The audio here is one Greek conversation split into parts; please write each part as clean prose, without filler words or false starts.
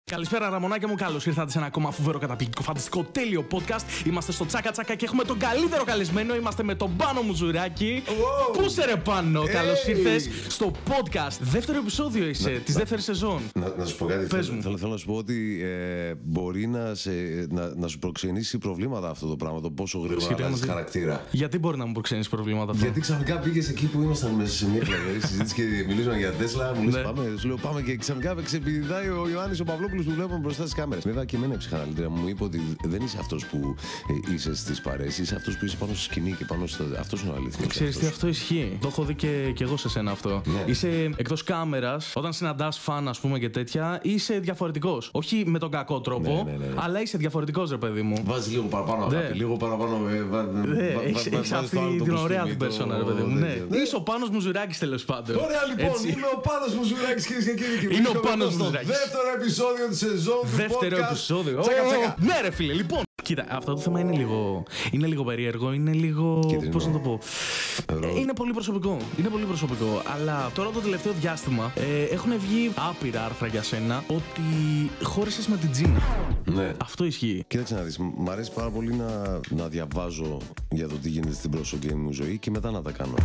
Καλησπέρα, Ραμονάκια μου. Καλώς ήρθατε σε ένα ακόμα φοβερό, καταπληκτικό, φανταστικό, τέλειο podcast. Είμαστε στο Τσάκα Τσάκα και έχουμε τον καλύτερο καλεσμένο. Είμαστε με τον Πάνο Μουζουράκη. Πού σε ρε Πάνο, καλώς ήρθες στο podcast. Δεύτερο επεισόδιο είσαι της δεύτερης σεζόν. Να σου πω κάτι. Θέλω να σου πω ότι μπορεί να σου προξενήσει προβλήματα αυτό το πράγμα. Το πόσο γρήγορα αλλάζεις χαρακτήρα. Γιατί μπορεί να μου προξενήσει προβλήματα αυτό? Γιατί ξαφνικά πήγες εκεί που ήμασταν μέσα σε μια φλαγερή συζήτηση και μιλήσαμε για Τέσλα. Μου λες πάμε. Σου λέω πάμε και ξαφνικά ξεπηδάει ο Ιωάννης ο Παυλόπουλος που βλέπουμε μπροστά στις κάμερες. Βέβαια και εμένα η ψυχαναλυτρία μου είπε ότι δεν είσαι αυτός που είσαι στις παρέες, είσαι αυτός που είσαι πάνω στη σκηνή και πάνω στο. Αυτός είναι ο αληθινός. Ξέρεις τι, αυτό ισχύει. Το έχω δει και εγώ σε σένα αυτό. Ναι. Είσαι εκτός κάμερας, όταν συναντάς φαν, ας πούμε και τέτοια, είσαι διαφορετικός. Όχι με τον κακό τρόπο, ναι. Αλλά είσαι διαφορετικός, ρε παιδί μου. Βάζεις λίγο παραπάνω αγάπη, λίγο παραπάνω. Έχεις αυτή την ωραία την περσόνα, ρε παιδί μου. Ναι. Είσαι ο Πάνος Μουζουράκης, τέλος πάντων. Ωραία, λοιπόν, είμαι ο Πάνος Μουζουράκης, κυρίες και κύριοι. Είναι ο Πάνος Μουζουράκης. Δεύτερο επεισόδιο τη σεζόν του δεύτερο podcast. Επεισόδιο. Τσάκα. Ναι, ρε φίλε, λοιπόν. Κοίτα, αυτό το θέμα είναι λίγο περίεργο, είναι λίγο. Πώς να το πω. Είναι πολύ προσωπικό. Είναι πολύ προσωπικό. Αλλά τώρα το τελευταίο διάστημα έχουν βγει άπειρα άρθρα για σένα ότι χώρισες με την Τζίνα. Ναι. Αυτό ισχύει. Κοίταξε να δεις. Μ' αρέσει πάρα πολύ να διαβάζω για το τι γίνεται στην προσωπική μου ζωή και μετά να τα κάνω.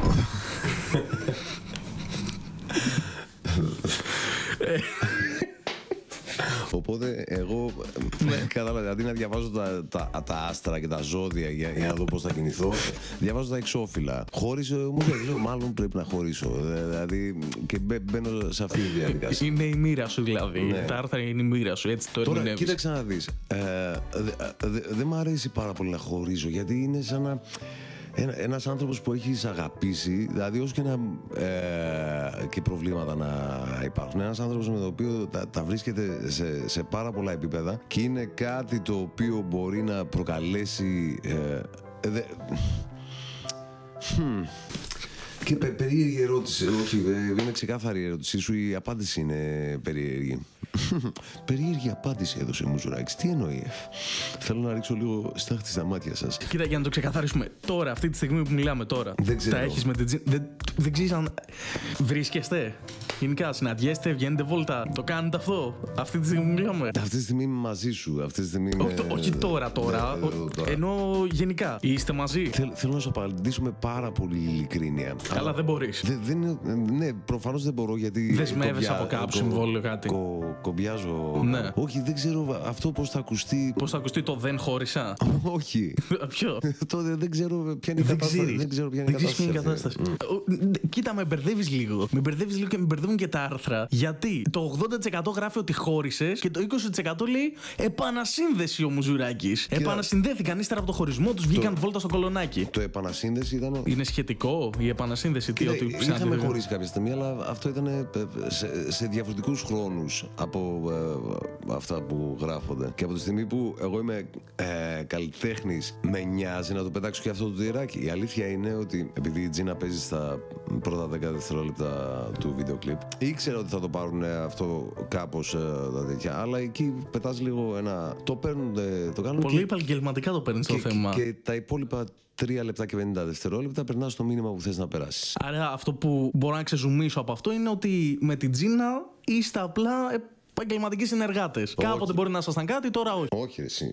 Οπότε εγώ κατάλαβα, αντί να διαβάζω τα άστρα και τα ζώδια για να δω πώς θα κινηθώ, διαβάζω τα εξώφυλλα. Χώρισε, μου λέει, μάλλον πρέπει να χωρίσω. Δηλαδή και μπαίνω σε αυτή τη διαδικασία. Είναι η μοίρα σου δηλαδή. Ναι. Τα άρθρα είναι η μοίρα σου, έτσι το ερμηνεύεις. Τώρα κοίταξε να δεις. Δεν μου αρέσει πάρα πολύ να χωρίζω, γιατί είναι σαν να. Ένας άνθρωπος που έχεις αγαπήσει, δηλαδή όσο και και προβλήματα να υπάρχουν, ένας άνθρωπος με το οποίο τα βρίσκεται σε πάρα πολλά επίπεδα και είναι κάτι το οποίο μπορεί να προκαλέσει και περίεργη ερώτηση. Όχι, είναι ξεκάθαρη η ερώτησή σου. Η απάντηση είναι περίεργη. Περίεργη απάντηση έδωσε η Μουζουράκης. Τι εννοεί? Θέλω να ρίξω λίγο στάχτη στα μάτια σας. Κοίτα, για να το ξεκαθαρίσουμε. Τώρα, αυτή τη στιγμή που μιλάμε τώρα. Δεν ξέρω. Τα έχεις με την Τζίνα. Δεν ξέρεις αν βρίσκεστε. Γενικά, συναντιέστε, βγαίνετε βόλτα. Το κάνετε αυτό. Αυτή τη στιγμή που μιλάμε. Αυτή τη στιγμή είμαι μαζί σου. Αυτή τη στιγμή είμαι. Όχι τώρα. Ενώ γενικά. Είστε μαζί. Θέλω να σου απαντήσω με πάρα πολύ ειλικρίνεια. Αλλά δεν μπορείς. Ναι, προφανώς δεν μπορώ γιατί. Δεσμεύεσαι από κάπου συμβόλαιο κάτι. Κομπιάζω. Ναι. Όχι, δεν ξέρω αυτό πώς θα ακουστεί. Πώς θα ακουστεί το δεν χώρισα? Όχι. Ποιο? Τότε δεν ξέρω ποια είναι η κατάσταση. Δεν ξέρω ποια είναι η κατάσταση. Κοίτα, με μπερδεύεις λίγο. Με μπερδεύεις λίγο και με μπερδεύουν και τα άρθρα. Γιατί το 80% γράφει ότι χώρισες και το 20% λέει επανασύνδεση ο Μουζουράκης. Επανασυνδέθηκαν ύστερα από το χωρισμό τους, βγήκαν βόλτα στο κολονάκι. Το επανασύνδεση ήταν. Είναι σχετικό η επανασύνδεση? Είχαμε χωρίσει κάποια στιγμή, αλλά αυτό ήταν σε διαφορετικούς χρόνους από αυτά που γράφονται. Και από τη στιγμή που εγώ είμαι καλλιτέχνης, με νοιάζει να το πετάξω και αυτό το τυράκι. Η αλήθεια είναι ότι επειδή η Τζίνα παίζει στα πρώτα 10 δευτερόλεπτα του βίντεο κλιπ, ήξερα ότι θα το πάρουν αυτό κάπως τα τέτοια. Αλλά εκεί πετάς λίγο ένα. Το παίρνουν, το κάνουν. Πολύ επαγγελματικά το παίρνεις το θέμα. Και τα υπόλοιπα 3 λεπτά και 50 δευτερόλεπτα περνάς το μήνυμα που θες να περάσεις. Άρα αυτό που μπορώ να ξεζουμίσω από αυτό είναι ότι με την Τζίνα είστε απλά επαγγελματικοί συνεργάτες. Κάποτε μπορεί να ήσασταν κάτι, τώρα όχι. Όχι, εσύ.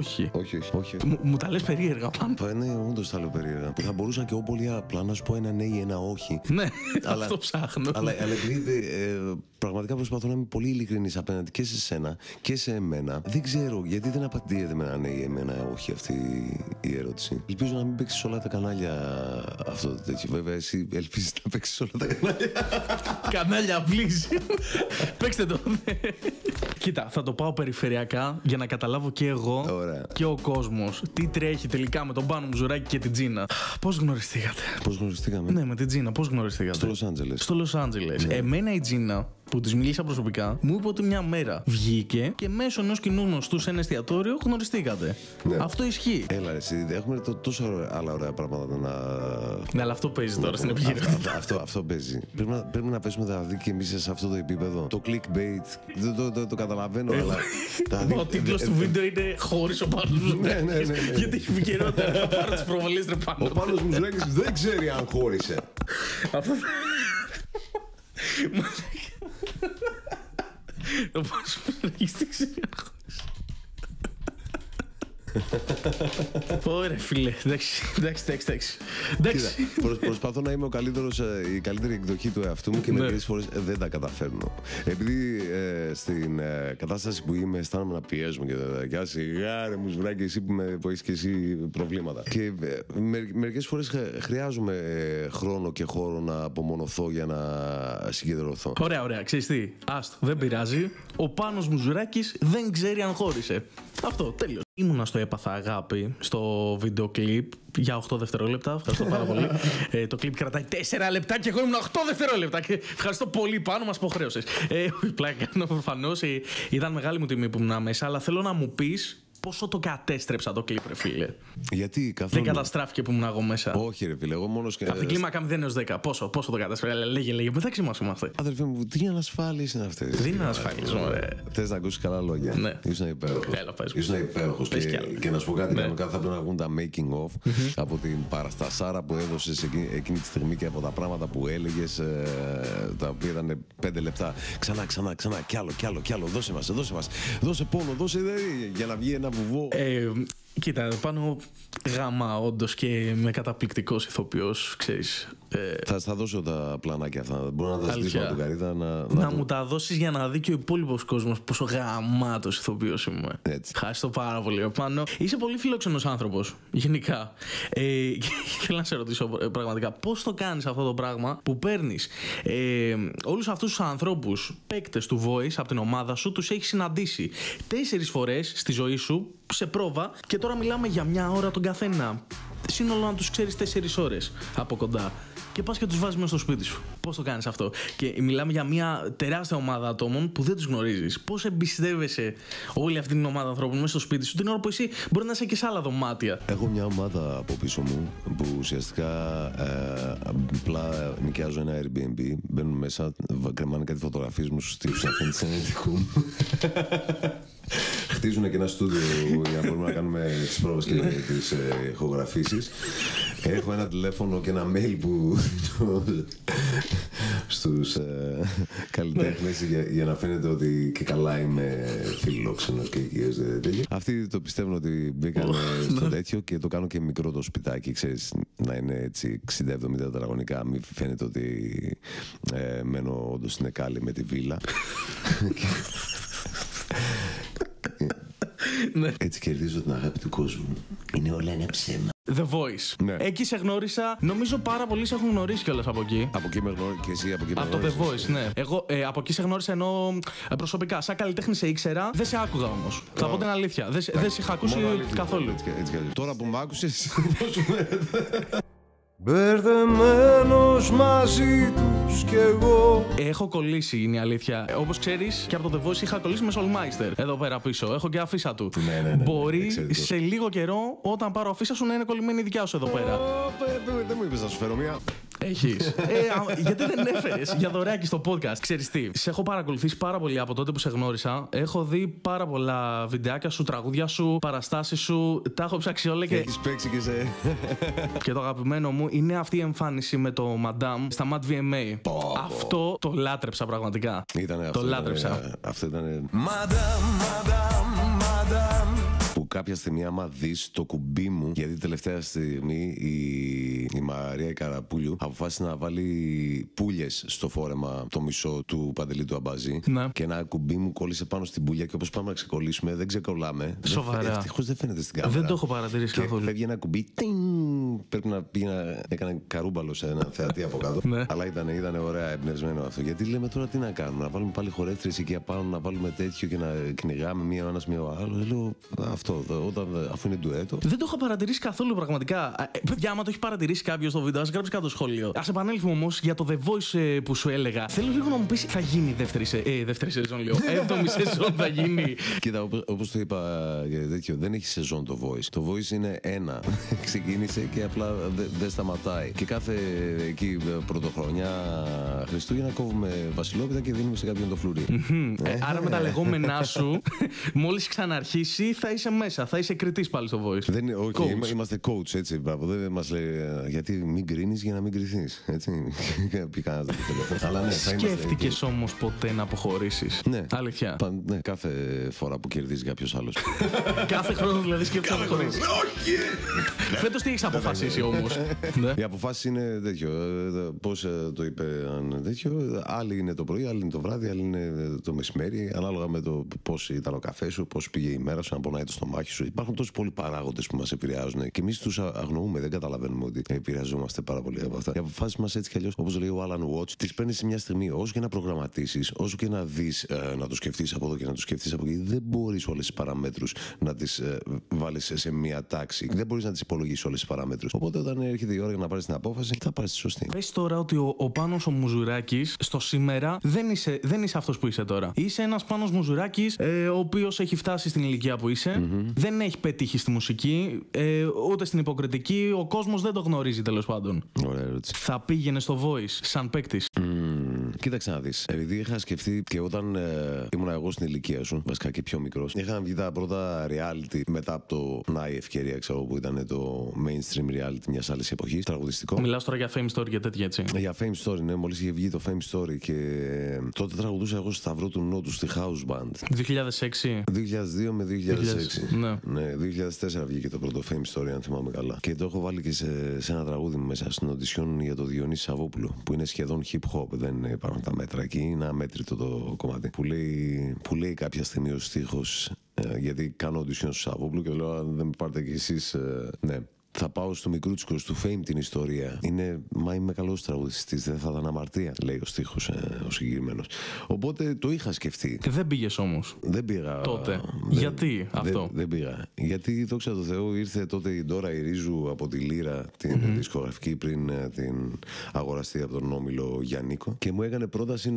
Όχι. Μου τα λες περίεργα πάντα. Ναι, όντως τα λέω περίεργα. Θα μπορούσα και εγώ πολύ απλά να σου πω ένα ναι ή ένα όχι. Ναι, αυτό ψάχνω. Αλλά επειδή πραγματικά προσπαθώ να είμαι πολύ ειλικρινής απέναντι και σε σένα και σε εμένα. Δεν ξέρω γιατί δεν απαντιέται με ένα ναι ή ένα όχι αυτή η ερώτηση. Ελπίζω να μην παίξεις όλα τα κανάλια αυτό το τέτοιο. Βέβαια, εσύ ελπίζεις να παίξεις όλα τα κανάλια. Κανάλια, please. Παίξτε το. Κοίτα, θα το πάω περιφερειακά για να καταλάβω και εγώ. Ωραία. Και ο κόσμος τι τρέχει τελικά με τον Πάνο Μουζουράκη και την Τζίνα. Πώς γνωριστήκατε? Πώς γνωριστήκαμε? Ναι, με την Τζίνα, πώς γνωριστήκατε? Στο Λος Άντζελες. Στο Λος Άντζελες. Ναι. Εμένα η Τζίνα, που της μίλησα προσωπικά, μου είπε ότι μια μέρα βγήκε και μέσω ενός κοινού γνωστού σε ένα εστιατόριο γνωριστήκατε. Ναι. Αυτό ισχύει. Έλα, εσύ, έχουμε τόσο άλλα ωραία πράγματα να. Ναι, αλλά αυτό παίζει τώρα στην επιχείρηση. Αυτό παίζει. Πρέπει να πέσουμε δηλαδή και εμείς σε αυτό το επίπεδο. Το clickbait. Δεν το καταλαβαίνω, αλλά. Ο τίτλος του βίντεο είναι χωρίς ο Πάνος Μουζουράκης. Ναι. Γιατί έχει επικαιρότητα. Θα πάρω τις προβολές, ρε Πάνο. Ο Πάνος Μουζουράκης δεν ξέρει αν χώρισε. Αυτό. Μουζουράκης δεν ξέρει αν χώρισε. Ωραία, φίλε. Εντάξει. Προσπαθώ να είμαι η καλύτερη εκδοχή του εαυτού μου και μερικές φορές δεν τα καταφέρνω. Επειδή στην κατάσταση που είμαι αισθάνομαι να πιέζουμε και σιγά ρε Μουζουράκη, εσύ που έχεις και εσύ προβλήματα. Και μερικές φορές χρειάζομαι χρόνο και χώρο να απομονωθώ για να συγκεντρωθώ. Ωραία. Ξέρεις τι, άστο, δεν πειράζει. Ο Πάνος Μουζουράκης δεν ξέρει αν χώρισε. Αυτό, τέλειος. Ήμουνα στο Έπαθα Αγάπη, στο βίντεο κλιπ για 8 δευτερόλεπτα. Ευχαριστώ πάρα πολύ. Το κλιπ κρατάει 4 λεπτά και εγώ ήμουν 8 δευτερόλεπτα. Και ευχαριστώ πολύ, Πάνο, μας υποχρέωσες. Πλάκα κάνω προφανώς. Ήταν μεγάλη μου τιμή που ήμουν μέσα, αλλά θέλω να μου πεις πόσο το κατέστρεψα το κλιπ, ρε φίλε. Γιατί καθόλου. Δεν καταστράφηκε που ήμουν εγώ μέσα. Όχι, ρε φίλε, εγώ μόνος και. Από την κλίμακα 0 έως 10. Πόσο το κατέστρεψα. Λέγε, μεταξύ μας είμαστε. Αδερφέ μου, τι ανασφάλειες είναι αυτές. Δεν είναι ανασφάλειες, ωραία. Θες να ακούσεις καλά λόγια. Ναι. Ήσουν υπέροχος. Ήσουν υπέροχος. Και να σου πω κάτι, κανονικά θα πρέπει να βγουν τα making of από την παραστασάρα που έδωσες εκείνη τη στιγμή και από τα πράγματα που έλεγες, τα οποία ήταν 5 λεπτά. Ξανά, κι άλλο. Δώσε μας. Δώσε πόνο, για να βγει ένα βουβό. Κοίτα, πάνω γάμα όντως και με καταπληκτικός ηθοποιός, ξέρεις. Θα δώσω τα πλανάκια αυτά. Μπορώ να τα ζητήσω από τον Καρίδα να μου τα δώσεις για να δει και ο υπόλοιπος κόσμος πόσο γαμάτος ηθοποιός είμαι. Έτσι. Ευχαριστώ πάρα πολύ. Πάνω. Είσαι πολύ φιλόξενος άνθρωπος, γενικά. Θέλω να σε ρωτήσω πραγματικά πώς το κάνεις αυτό το πράγμα που παίρνεις όλους αυτούς τους ανθρώπους, παίκτες του Voice από την ομάδα σου, τους έχεις συναντήσει 4 φορές στη ζωή σου σε πρόβα και τώρα μιλάμε για 1 ώρα τον καθένα. Σύνολο να τους ξέρεις 4 ώρες από κοντά. Και πας και τους βάζεις μέσα στο σπίτι σου. Πώς το κάνεις αυτό? Και μιλάμε για μια τεράστια ομάδα ατόμων που δεν τους γνωρίζεις. Πώς εμπιστεύεσαι όλη αυτή την ομάδα ανθρώπων μέσα στο σπίτι σου την ώρα που εσύ μπορεί να είσαι και σε άλλα δωμάτια? Έχω μια ομάδα από πίσω μου που ουσιαστικά απλά νοικιάζω ένα Airbnb. Μπαίνουν μέσα, κρεμάνε κάτι φωτογραφίες μου στους τοίχους αφήνει ενεργικού μου. Χτίζουν και ένα στούντιο για να μπορούμε να κάνουμε τις πρόβες και τις ηχογραφήσεις. Έχω ένα τηλέφωνο και ένα mail που στους καλλιτέχνες για να φαίνεται ότι και καλά είμαι φιλόξενος και οικίες τέτοια. Αυτοί το πιστεύουν ότι μπήκαν στο τέτοιο και το κάνω και μικρό το σπιτάκι, ξέρεις, να είναι έτσι 60-70 τετραγωνικά. Μην φαίνεται ότι μένω όντως στην Εκάλη με τη βίλα. Έτσι κερδίζω την αγάπη του κόσμου. Είναι όλα ένα ψέμα. The Voice. Ναι. Εκεί σε γνώρισα. Νομίζω πάρα πολλοί σε έχουν γνωρίσει κιόλας από εκεί. Από εκεί με γνώρισα και εσύ από εκεί με γνώρισες. Από το The Voice, ναι. Εγώ από εκεί σε γνώρισα ενώ προσωπικά. Σαν καλλιτέχνη σε ήξερα. Δεν σε άκουγα όμως. Θα πω την αλήθεια. Δεν σε είχα ακούσει καθόλου. Έτσι. Τώρα που μ' άκουσες, πώς σου φαίνεται? Μπερδεμένος μαζί τους κι εγώ. Έχω κολλήσει, είναι η αλήθεια. Όπως ξέρεις, και από το The Voice είχα κολλήσει με Soulmeister. Εδώ πέρα πίσω. Έχω και αφίσα του. Ναι. Μπορεί σε λίγο καιρό, όταν πάρω αφίσα σου, να είναι κολλημένη η δικιά σου εδώ πέρα. Δεν μου είπες να σου φέρω μία. Έχεις. Γιατί δεν έφερες για δωρεάκι στο podcast? Ξέρεις τι, σε έχω παρακολουθήσει πάρα πολύ από τότε που σε γνώρισα. Έχω δει πάρα πολλά βιντεάκια σου, τραγούδια σου, παραστάσεις σου. Τα έχω ψάξει όλα και. Έχεις παίξει και σε. Και το αγαπημένο μου είναι αυτή η εμφάνιση με το Madame στα Mad VMA. Αυτό το λάτρεψα πραγματικά. Ήτανε αυτό. Το λάτρεψα. Αυτό ήταν. Madame. Που κάποια στιγμή, άμα δεις το κουμπί μου, γιατί τελευταία στιγμή η Μαρία Καραπούλιου αποφάσισε να βάλει πουλιες στο φόρεμα το μισό του Παντελή του Αμπάζη. Ναι. Και ένα κουμπί μου κόλλησε πάνω στην πουλιά και όπως πάμε να ξεκολλήσουμε, δεν ξεκολλάμε. Σοβαρά. Ευτυχώς δεν φαίνεται στην κάμερα. Δεν το έχω παρατηρήσει και καθόλου. φεύγει ένα κουμπί. Πρέπει να πήγε να έκανε καρούμπαλο σε ένα θεατή από κάτω. Ναι. Αλλά ήταν ωραία εμπνευσμένο αυτό. Γιατί λέμε τώρα τι να κάνουμε, να βάλουμε πάλι χορεύτριες εκεί απάνω, να βάλουμε τέτοιο και να κυνηγάμε μία ο ένας μία ο άλλο. Λέω αυτό, αφού είναι ντουέτο. Δεν το έχω παρατηρήσει καθόλου πραγματικά. Παιδιά, άμα το έχει παρατηρήσει κάποιο στο βίντεο, ας γράψει κάτω σχόλιο. Ας επανέλθουμε όμως για το The Voice που σου έλεγα. Θέλω λίγο να μου πεις, θα γίνει δεύτερη σεζόν, λέω. 7η σεζόν θα γίνει. Κοίτα, όπως το είπα για τέτοιο, δεν έχει σεζόν το Voice. Το Voice είναι ένα. Ξεκίνησε και και απλά δεν σταματάει. Και κάθε εκεί πρωτοχρονιά Χριστούγεννα κόβουμε βασιλόπιτα και δίνουμε σε κάποιον το φλουρί. Άρα με τα λεγόμενά σου, μόλις ξαναρχίσει θα είσαι μέσα, θα είσαι κριτής πάλι στο Voice. Όχι, είμαστε coach, έτσι. Δεν μας λέει γιατί μην κρίνεις για να μην κρυθείς. Έτσι. Αλλά ναι, σκέφτηκες όμως ποτέ να αποχωρήσεις? Ναι. Αλήθεια. Ναι, κάθε φορά που κερδίζει κάποιος άλλος. Κάθε χρόνο δηλαδή σκέφτεσαι να αποχωρήσεις? Όχι! Φέτος τι έχεις αποφασίσει όμως? Η αποφάση είναι τέτοιο. Πώς το είπε τέτοιο. Άλλοι είναι το πρωί, άλλοι είναι το βράδυ, άλλοι είναι το μεσημέρι. Ανάλογα με το πώς ήταν ο καφές σου, πώς πήγε η μέρα σου, αν πονάει το στομάχι σου. Υπάρχουν τόσοι πολλοί παράγοντες που μας επηρεάζουν και εμείς τους αγνοούμε, δεν καταλαβαίνουμε ότι επηρεαζόμαστε πάρα πολύ από αυτά. Οι αποφάσεις μας έτσι κι αλλιώς, όπως λέει ο Alan Watts, τις παίρνεις σε μια στιγμή. Όσο και να προγραμματίσεις, όσο και να δεις, να το σκεφτείς από εδώ και να το σκεφτείς από εκεί, δεν μπορείς όλες τις παραμέτρους να τις βάλεις σε μια τάξη. Δεν μπορείς να τις υπολογίσεις όλες τις παραμέτρους. Οπότε όταν έρχεται η ώρα για να πάρεις την απόφαση, θα πάρεις τη σωστή. Πες τώρα ότι ο Πάνος ο Μουζουράκης στο σήμερα δεν είσαι αυτός που είσαι τώρα. Είσαι ένας Πάνος Μουζουράκης, ο οποίος έχει φτάσει στην ηλικία που είσαι, δεν έχει πετύχει στη μουσική, ούτε στην υποκριτική, ο κόσμος δεν το γνωρίζει τέλος πάντων. Ωραία ερώτηση. Θα πήγαινε στο Voice σαν παίκτης? Κοίταξε να δεις. Επειδή είχα σκεφτεί και όταν ήμουν εγώ στην ηλικία σου, βασικά και πιο μικρός, είχαν βγει τα πρώτα reality μετά από το Να η Ευκαιρία, ξέρω, που ήταν το mainstream reality μιας άλλης εποχής, τραγουδιστικό. Μιλάς τώρα για Fame Story και τέτοια, έτσι? Για Fame Story, ναι, μόλις είχε βγει το Fame Story και τότε τραγουδούσα εγώ στο Σταυρό του Νότου στη House Band. 2006. 2002 με 2006. Ναι. 2004 βγήκε το πρώτο Fame Story, αν θυμάμαι καλά. Και το έχω βάλει και σε ένα τραγούδι μέσα στην audition για το Διονύση Σαββόπουλο, που είναι σχεδόν hip hop. Δεν υπάρχουν τα μέτρα εκεί. Είναι αμέτρητο το κομμάτι. Που λέει κάποια στιγμή ο στίχος, γιατί κάνω audition στο Σαββόπουλο και λέω: αν δεν με πάρετε κι εσείς, ναι. Θα πάω στο Μικρούτσικο, του Fame την ιστορία. Μα είμαι καλός τραγουδιστής, δεν θα ήταν αμαρτία, λέει ο στίχος ο συγκεκριμένος. Οπότε το είχα σκεφτεί. Δεν πήγες όμως? Δεν πήγα. Τότε. Γιατί αυτό? Δεν πήγα. Γιατί, δόξα τω Θεώ, ήρθε τότε η Ντόρα Ιρίζου από τη Λύρα, την δισκογραφική, πριν την αγοραστεί από τον Όμιλο Γιαννίκο. Και μου έκανε πρόταση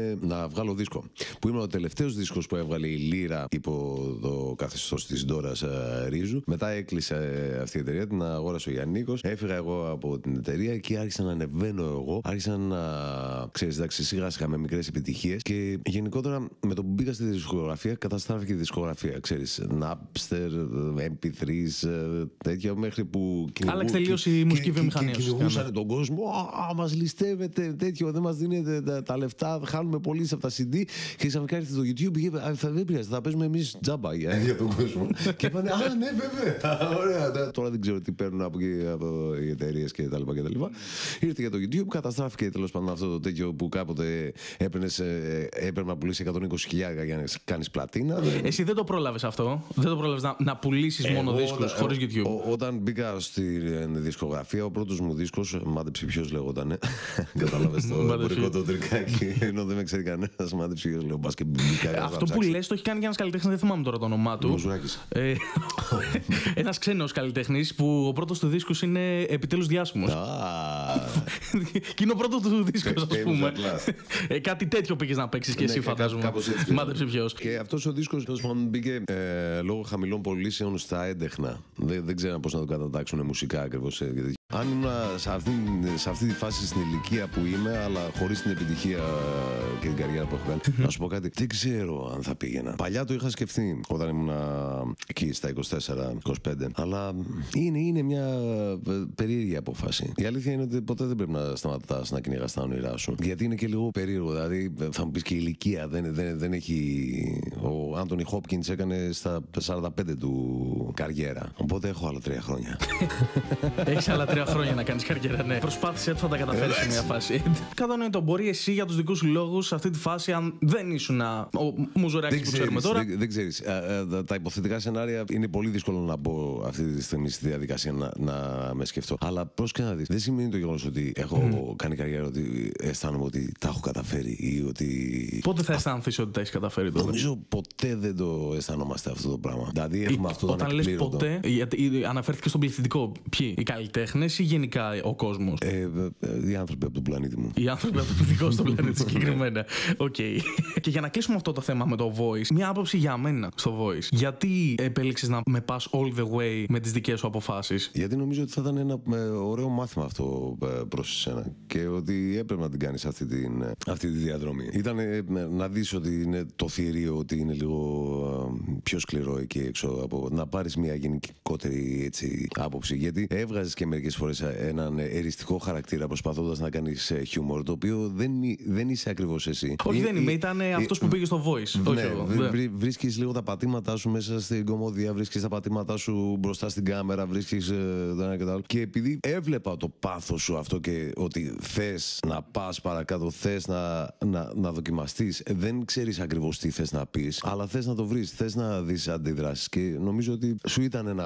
να βγάλω δίσκο. Που ήμουν ο τελευταίος δίσκος που έβγαλε η Λύρα υπό το καθεστώς της Ντόρας Ρίζου. Μετά έκλεισε αυτή η εταιρεία, την αγόρασε ο Γιαννίκος. Έφυγα εγώ από την εταιρεία και άρχισα να ανεβαίνω εγώ. Άρχισα να. Ξέρεις, εντάξει, σιγά σιγά με μικρές επιτυχίες. Και γενικότερα με το που μπήκα στη δισκογραφία, καταστράφηκε η δισκογραφία. Ξέρεις, Napster, MP3s, τέτοια μέχρι που. Άλλαξε τελείως η μουσική βιομηχανία. Κυνηγούσαν τον κόσμο. Μας ληστεύετε, τέτοιο, δεν μας δίνετε τα λεφτά, χάνουμε πολύ από τα CD. Και ξαφνικά ήρθε το YouTube και είπε: δεν πειράζει, θα παίζουμε εμείς τζάμπα για τον κόσμο. Και είπανε: ναι, βέβαια. Ωραία. Τώρα δεν ξέρω τι παίρνουν από οι εταιρείες και τα λοιπά. Ήρθε για το YouTube, καταστράφηκε τέλος πάντων αυτό το τέτοιο που κάποτε έπαιρνε να πουλήσει 120.000 για να κάνεις πλατίνα. Εσύ δεν το πρόλαβες αυτό? Δεν το πρόλαβες να πουλήσεις μόνο δίσκους χωρίς YouTube? Όταν μπήκα στη δισκογραφία, ο πρώτος μου δίσκος, μάντεψε ποιος λεγότανε. Κατάλαβες το εμπορικό το τρικάκι. Ενώ δεν με ξέρει κανένας, μάντεψε ποιος λέω. Αυτό που λες το έχει κάνει και ένας καλλιτέχνης, δεν θυμάμαι τώρα το όνομά του. Μουζουράκης. Ένας ξένος καλλιτέχνης που ο πρώτος του δίσκος είναι επιτέλους διάσημος. Και είναι ο πρώτος του δίσκος, ας πούμε. Κάτι τέτοιο πήγες να παίξεις και εσύ, φαντάζομαι. Μάτεψε ποιος. Και αυτός ο δίσκος μπήκε λόγω χαμηλών πωλήσεων στα έντεχνα. Δεν ξέρω πώς να το κατατάξουν μουσικά ακριβώς. Αν ήμουν σε αυτή τη φάση στην ηλικία που είμαι, αλλά χωρίς την επιτυχία και την καριέρα που έχω κάνει, να σου πω κάτι, δεν ξέρω αν θα πήγαινα. Παλιά το είχα σκεφτεί όταν ήμουν εκεί στα 24-25, αλλά είναι μια περίεργη απόφαση. Η αλήθεια είναι ότι ποτέ δεν πρέπει να σταματάς να κυνηγάς τα όνειρά σου. Γιατί είναι και λίγο περίεργο. Δηλαδή, θα μου πεις και η ηλικία δεν έχει. Ο Άντονι Χόπκινς έκανε στα 45 του καριέρα. Οπότε έχω άλλα 3 χρόνια. Έχεις άλλα 3 χρόνια να κάνεις καριέρα, ναι. Προσπάθησε, θα τα καταφέρεις σε μια φάση. Κατανοητό, μπορεί εσύ για τους δικούς σου λόγους σε αυτή τη φάση, αν δεν ήσουν ο Μουζουράκης που ξέρουμε τώρα. Δεν ξέρεις. Τα υποθετικά σενάρια είναι πολύ δύσκολο να μπω αυτή τη στιγμή στη διαδικασία να με σκεφτώ. Αλλά πρόσεχε να δεις. Δεν σημαίνει το γεγονός ότι έχω κάνει καριέρα, ότι αισθάνομαι ότι τα έχω καταφέρει ή ότι. Πότε θα αισθάνθεις ότι τα έχεις καταφέρει τότε? Νομίζω ποτέ δεν το αισθανόμαστε αυτό το πράγμα. Δηλαδή έχουμε αυτό το ανεκπλήρωτο. Όταν λες ποτέ, γιατί αναφέρθηκε στον πληθυντικό. Ποιοι? Οι καλλιτέχνες ή γενικά ο κόσμος? Οι άνθρωποι από τον πλανήτη μου. Οι άνθρωποι από τον δικό στο πλανήτη συγκεκριμένα. Οκ. Και για να κλείσουμε αυτό το θέμα με το voice, μια άποψη για μένα στο voice. Γιατί επέλεξες να με πας all the way με τις δικές σου αποφάσεις? Γιατί νομίζω ότι θα ήταν ένα ωραίο μάθημα αυτό προς εσένα και ότι έπρεπε να την κάνεις αυτή τη διαδρομή. Ήταν να δεις ότι είναι το θηρίο, ότι είναι λίγο πιο σκληρό εκεί έξω, από να πάρεις μια γενικότερη έτσι, άποψη. Γιατί έβγαζες και μερικές φορές έναν εριστικό χαρακτήρα προσπαθώντας να κάνεις χιούμορ, το οποίο δεν είσαι ακριβώς εσύ. Όχι, δεν είμαι. Ήταν αυτός που πήγε στο voice. Ναι, βρίσκεις λίγο τα πατήματά σου μέσα στην κομμωδία, βρίσκεις τα πατήματά σου μπροστά στην κάμερα, βρίσκεις το ένα και το άλλο. Και επειδή έβλεπα το πάθος σου αυτό και ότι θες να πας παρακάτω, θες να δοκιμαστείς, δεν ξέρεις ακριβώς τι θες να πεις, αλλά θες να το βρεις, θες να δεις αντιδράσεις. Και νομίζω ότι σου ήταν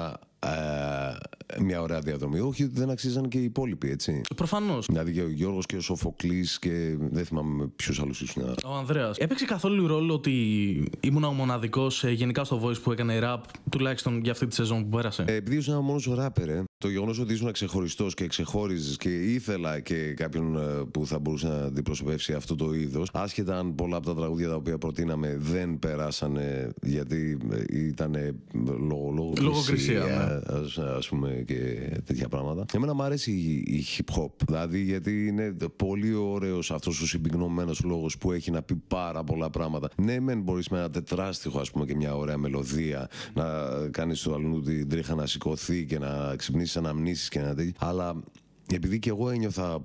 μια ωραία διαδρομή. Όχι ότι δεν αξίζαν και οι υπόλοιποι, έτσι. Προφανώς. Δηλαδή και ο Γιώργος και ο Σοφοκλής και δεν θυμάμαι ποιους άλλους ήσουν. Ο Ανδρέας. Έπαιξε καθόλου ρόλο ότι ήμουν ο μοναδικός γενικά στο voice που έκανε rap, τουλάχιστον για αυτή τη σεζόν που πέρασε? Επειδή ήσουν μόνος ο ράπερ, το γεγονός ότι ήσουν ξεχωριστός και ξεχώριζες και ήθελα και κάποιον που θα μπορούσε να αντιπροσωπεύσει αυτό το είδος, άσχετα αν πολλά από τα τραγούδια τα οποία προτείναμε δεν περάσανε γιατί ήταν λογοκρισία, ας πούμε, και τέτοια πράγματα. Εμένα μου αρέσει η hip hop, δηλαδή γιατί είναι πολύ ωραίος αυτός ο συμπυκνωμένος λόγος που έχει να πει πάρα πολλά πράγματα. Ναι, μεν μπορείς με ένα τετράστιχο, ας πούμε, και μια ωραία μελωδία να κάνεις του αλλού την τρίχα να σηκωθεί και να ξυπνήσεις αναμνήσεις και να τέτοιο, αλλά επειδή και εγώ ένιωθα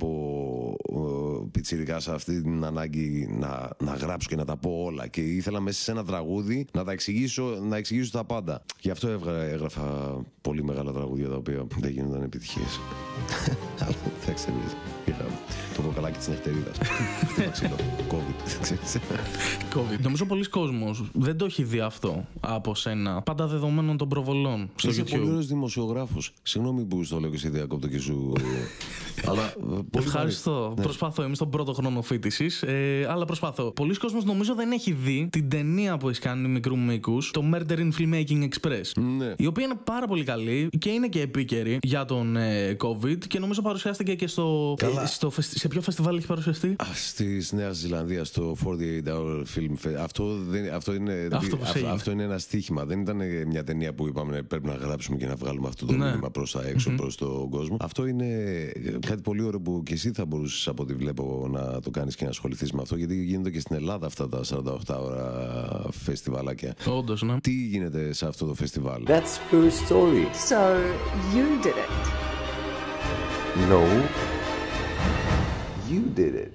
από πιτσιρικάς αυτή την ανάγκη να γράψω και να τα πω όλα και ήθελα μέσα σε ένα τραγούδι να τα εξηγήσω τα πάντα. Γι' αυτό έγραφα πολύ μεγάλα τραγούδια τα οποία δεν γίνονταν επιτυχίες. Αλλά θα ξέρεις, είχα το κοκαλάκι της νυχτερίδας. COVID. Νομίζω πολλοί κόσμος δεν το έχει δει αυτό από σένα. Πάντα δεδομένων των προβολών στο Είσαι YouTube. πολύ ωραίος δημοσιογράφος. Συγγνώμη που στο λέω και σε διακόπτω και σου. Αλλά. Ευχαριστώ. Ναι. Προσπαθώ. Είμαι στον πρώτο χρόνο φοιτησης. Αλλά προσπαθώ. Πολλοί κόσμος νομίζω δεν έχει δει την ταινία που έχει κάνει μικρού μήκους, το Murder in Filmmaking Express. Ναι. Η οποία είναι πάρα πολύ καλή και είναι και επίκαιρη για τον COVID και νομίζω παρουσιάστηκε και σε ποιο φεστιβάλ έχει παρουσιαστεί? Στη Νέα Ζηλανδία, στο 48 Hour Film Festival. Αυτό είναι ένα στοίχημα. Δεν ήταν μια ταινία που είπαμε πρέπει να γράψουμε και να βγάλουμε αυτό το μήνυμα προς τα έξω, προς τον κόσμο. Αυτό είναι κάτι πολύ ωραίο που και εσύ θα μπορούσες, από ό,τι βλέπω, να το κάνεις και να ασχοληθείς με αυτό, γιατί γίνονται και στην Ελλάδα αυτά τα 48 ώρα φεστιβάλακια. Όντως, ναι. Τι γίνεται σε αυτό το φεστιβάλ? That's her story. So you did it. No. You did it.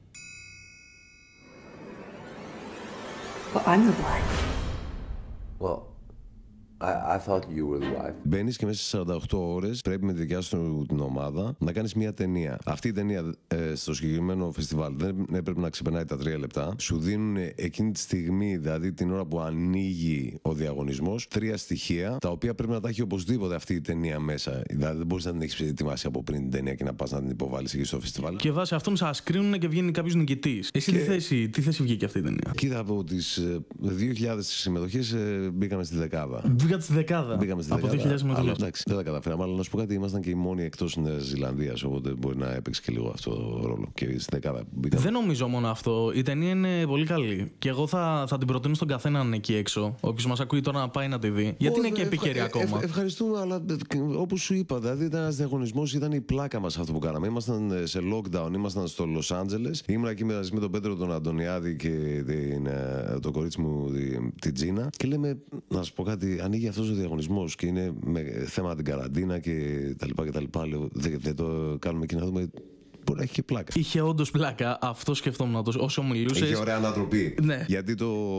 Well, I'm the wife. Well, I thought you were the wife. Μπαίνεις και μέσα σε 48 ώρες πρέπει με τη δικιά σου την ομάδα να κάνεις μια ταινία. Αυτή η ταινία στο συγκεκριμένο φεστιβάλ δεν έπρεπε να ξεπερνάει τα 3 λεπτά. Σου δίνουν εκείνη τη στιγμή, δηλαδή την ώρα που ανοίγει ο διαγωνισμός, 3 στοιχεία τα οποία πρέπει να τα έχει οπωσδήποτε αυτή η ταινία μέσα. Δηλαδή δεν μπορείς να την έχεις ετοιμάσει από πριν την ταινία και να πας να την υποβάλεις εκεί στο φεστιβάλ. Και βάσει αυτόν σας κρίνουν και βγαίνει κάποιος νικητής. Εσύ τι θέση βγήκε αυτή η ταινία? Κοίτα, από τις 2.000 συμμετοχές μπήκαμε στη δεκάδα. Βγήκατε στη δεκάδα. Μπήκαμε στη από 2.000 συμμετοχές. Εντάξει, δεν τα καταφέραμε. Αλλά να σου πω κάτι, ήμασταν και οι μόνοι εκτός Νέας Ζηλανδίας. Οπότε μπορεί να έπαιξε και λίγο αυτό το ρόλο. Και στη δεκάδα μπήκαμε. Δεν νομίζω μόνο αυτό. Η ταινία είναι πολύ καλή. Και εγώ θα την προτείνω στον καθέναν εκεί έξω. Όποιος μας ακούει τώρα να πάει να τη δει. Γιατί είναι και επίκαιρη ακόμα. Ευχαριστούμε, αλλά όπως σου είπα, δηλαδή ήταν ένας διαγωνισμός, ήταν η πλάκα μας αυτό που κάναμε. Ήμασταν σε lockdown, ήμασταν στο Λος Άντζελες. Ήμουν εκεί μαζί με τον Πέτρο τον Αντωνιάδη και το κορίτσι μου την Τζίνα. Και λέμε, να σου πω κάτι, ανοίγει αυτός ο διαγωνισμός και είναι με θέμα την καραντίνα και τα λοιπά. Λέω, δεν το κάνουμε εκεί να δούμε. Μπορεί να έχει και πλάκα. Είχε όντως πλάκα, αυτό σκεφτόμουν όσο μιλούσες. Είχε ωραία ανατροπή. Ναι. Γιατί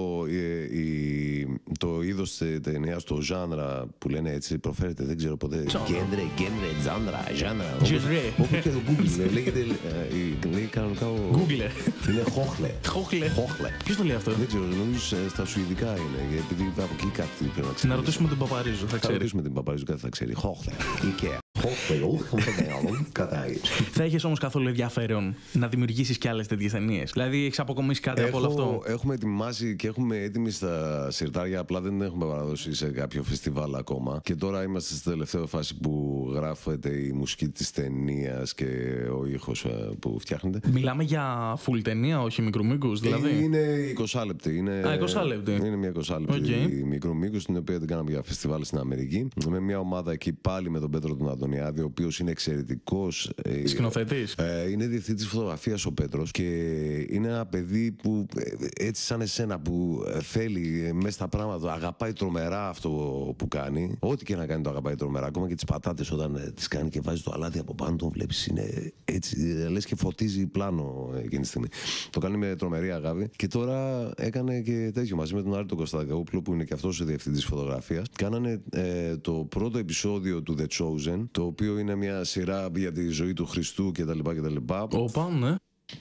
το είδος της ταινίας, το ζάνρα που λένε έτσι, προφέρεται, δεν ξέρω ποτέ. Γκέντρε, ζάνρα. Όπου και το Google λέγεται. Λέει κανονικά ο. Google. Είναι Χόχλε. Ποιος το λέει αυτό? Δεν ξέρω, νομίζω στα σουηδικά είναι. Επειδή από εκεί κάτι πρέπει να ξέρει. Να ρωτήσουμε την Παπαρίζου, θα ξέρει. Να ρωτήσουμε την Παπαρίζου, κάτι θα ξέρει. Χόχλε. Ikea. Θα έχεις όμως καθόλου ενδιαφέρον να δημιουργήσεις κι άλλες τέτοιες ταινίες? Δηλαδή, έχεις αποκομίσει κάτι από όλο αυτό? Έχουμε ετοιμάσει και έχουμε έτοιμοι στα συρτάρια, απλά δεν έχουμε παραδώσει σε κάποιο φεστιβάλ ακόμα. Και τώρα είμαστε στη τελευταία φάση που γράφεται η μουσική της ταινίας και ο ήχος που φτιάχνεται. Μιλάμε για full ταινία, όχι μικρού μήκους, δηλαδή? Είναι 20 λεπτή. Είναι 20 λεπτή. Είναι μια 20 λεπτή μικρού μήκους, την οποία την κάναμε για φεστιβάλ στην Αμερική. Με μια ομάδα εκεί πάλι με τον Πέτρο τον Αντωνιάδη, ο οποίος είναι εξαιρετικός σκηνοθετής. Είναι διευθυντής φωτογραφίας ο Πέτρος και είναι ένα παιδί που έτσι σαν εσένα που θέλει μέσα στα πράγματα, αγαπάει τρομερά αυτό που κάνει. Ό,τι και να κάνει το αγαπάει τρομερά. Ακόμα και τις πατάτες όταν τις κάνει και βάζει το αλάτι από πάνω, τον βλέπεις είναι έτσι, λες και φωτίζει πλάνο εκείνη τη στιγμή. Το κάνει με τρομερή αγάπη. Και τώρα έκανε και τέτοιο μαζί με τον Άρη τον Κωνσταντακόπουλο, που είναι και αυτός ο διευθυντής φωτογραφίας. Κάνανε το πρώτο επεισόδιο του The Chosen, το οποίο είναι μια σειρά για τη ζωή του Χριστού κτλ. Όπα, ναι.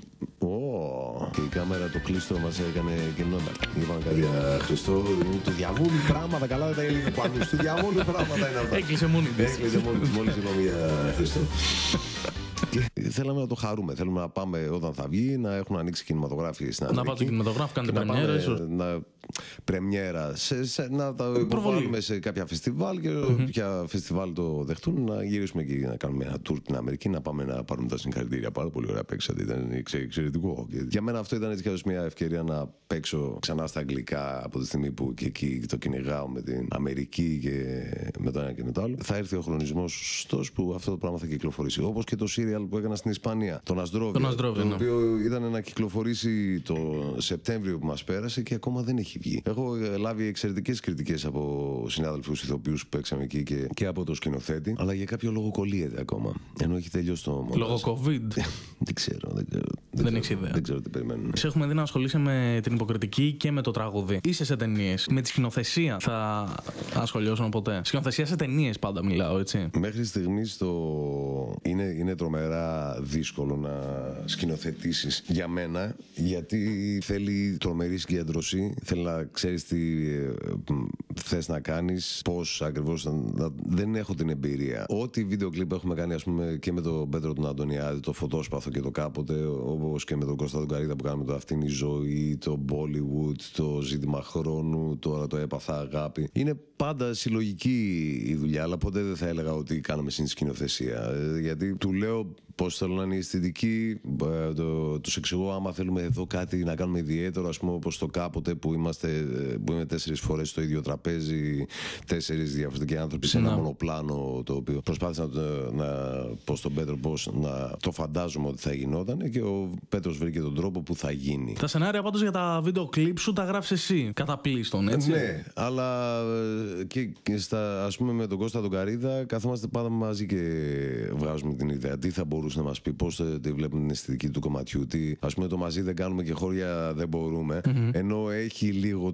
Και η κάμερα το κλείστρο μας έκανε κοινότητα. Είπαν κάτι για Χριστό, του διαβόλου πράγματα, καλά δεν τα έλεγε πάνω. Του διαβόλου πράγματα είναι αυτά. Έκλεισε μόνη της. Έκλεισε μόλις είπαμε για Χριστό. Και θέλαμε να το χαρούμε. Θέλουμε να πάμε όταν θα βγει, να έχουν ανοίξει κινηματογράφοι στην Αμερική. Να πάτε κινηματογράφοι, κάνετε πρεμιέρα, ίσως. Πρεμιέρα. Να τα υποβάλουμε σε κάποια φεστιβάλ και όποια φεστιβάλ το δεχτούν, να γυρίσουμε εκεί να κάνουμε ένα tour στην Αμερική, να πάμε να πάρουμε τα συγχαρητήρια. Πάρα πολύ ωραία παίξατε. Ήταν εξαιρετικό. Και για μένα αυτό ήταν έτσι μια ευκαιρία να παίξω ξανά στα αγγλικά από τη στιγμή που και εκεί το κυνηγάω με την Αμερική και με το ένα και με το άλλο. Θα έρθει ο χρονισμός σωστός που αυτό το πράγμα θα κυκλοφορήσει. Όπως και το σύριαλ που έκανα στην Ισπανία, τον Αστρόβιο. Το οποίο ήταν να κυκλοφορήσει το Σεπτέμβριο που μας πέρασε και ακόμα δεν έχει βγει. Έχω λάβει εξαιρετικές κριτικές από συνάδελφους ηθοποιούς που παίξαμε εκεί και από το σκηνοθέτη, αλλά για κάποιο λόγο κολλείεται ακόμα. Ενώ έχει τελειώσει το μοντάζ. Λόγω COVID. Δεν ξέρω. Δεν έχεις ιδέα. Δεν ξέρω τι περιμένουν. Σε έχουμε δει να ασχολείσαι με την υποκριτική και με το τραγούδι. Είσαι σε ταινίες. Με τη σκηνοθεσία θα ασχολιώσουν ποτέ? Σκηνοθεσία σε ταινίες πάντα μιλάω, έτσι. Μέχρι στιγμής είναι τρομερά δύσκολο να σκηνοθετήσεις για μένα, γιατί θέλει τρομερή συγκέντρωση, θέλει να ξέρεις τι θες να κάνεις, πώς ακριβώς. Δεν έχω την εμπειρία. Ό,τι βίντεο κλιπ έχουμε κάνει, ας πούμε, και με τον Πέτρο τον Αντωνιάδη, το Φωτόσπαθο και το Κάποτε, όπως και με τον Κώστα τον Καρίδα που κάναμε το Αυτή είναι η ζωή, το Bollywood, το Ζήτημα χρόνου, τώρα το Έπαθα αγάπη. Είναι πάντα συλλογική η δουλειά, αλλά ποτέ δεν θα έλεγα ότι κάναμε συνσκηνοθεσία. Γιατί του λέω πώς θέλω να είναι η αισθητική, τους εξηγώ άμα θέλουμε εδώ κάτι να κάνουμε ιδιαίτερο, ας πούμε όπως το Κάποτε που είμαι 4 φορές στο ίδιο τραπέζι, 4 διαφορετικοί άνθρωποι σε ένα μονοπλάνο, το οποίο προσπάθησα να πω στον Πέτρο πώς να το φαντάζομαι ότι θα γινόταν και ο Πέτρος βρήκε τον τρόπο που θα γίνει. Τα σενάρια πάντως για τα βίντεο κλιπ σου τα γράφεις εσύ, καταπλήστον, έτσι. Ναι, αλλά και ας πούμε με τον Κώστα τον Καρίδα καθόμαστε πάντα μαζί και βγάζουμε την ιδέα. Τι θα μπορούσε να μας πει, πώς τη βλέπουμε την αισθητική του κομματιού, τι, ας πούμε το μαζί δεν κάνουμε και χώρια δεν μπορούμε, ενώ έχει λίγο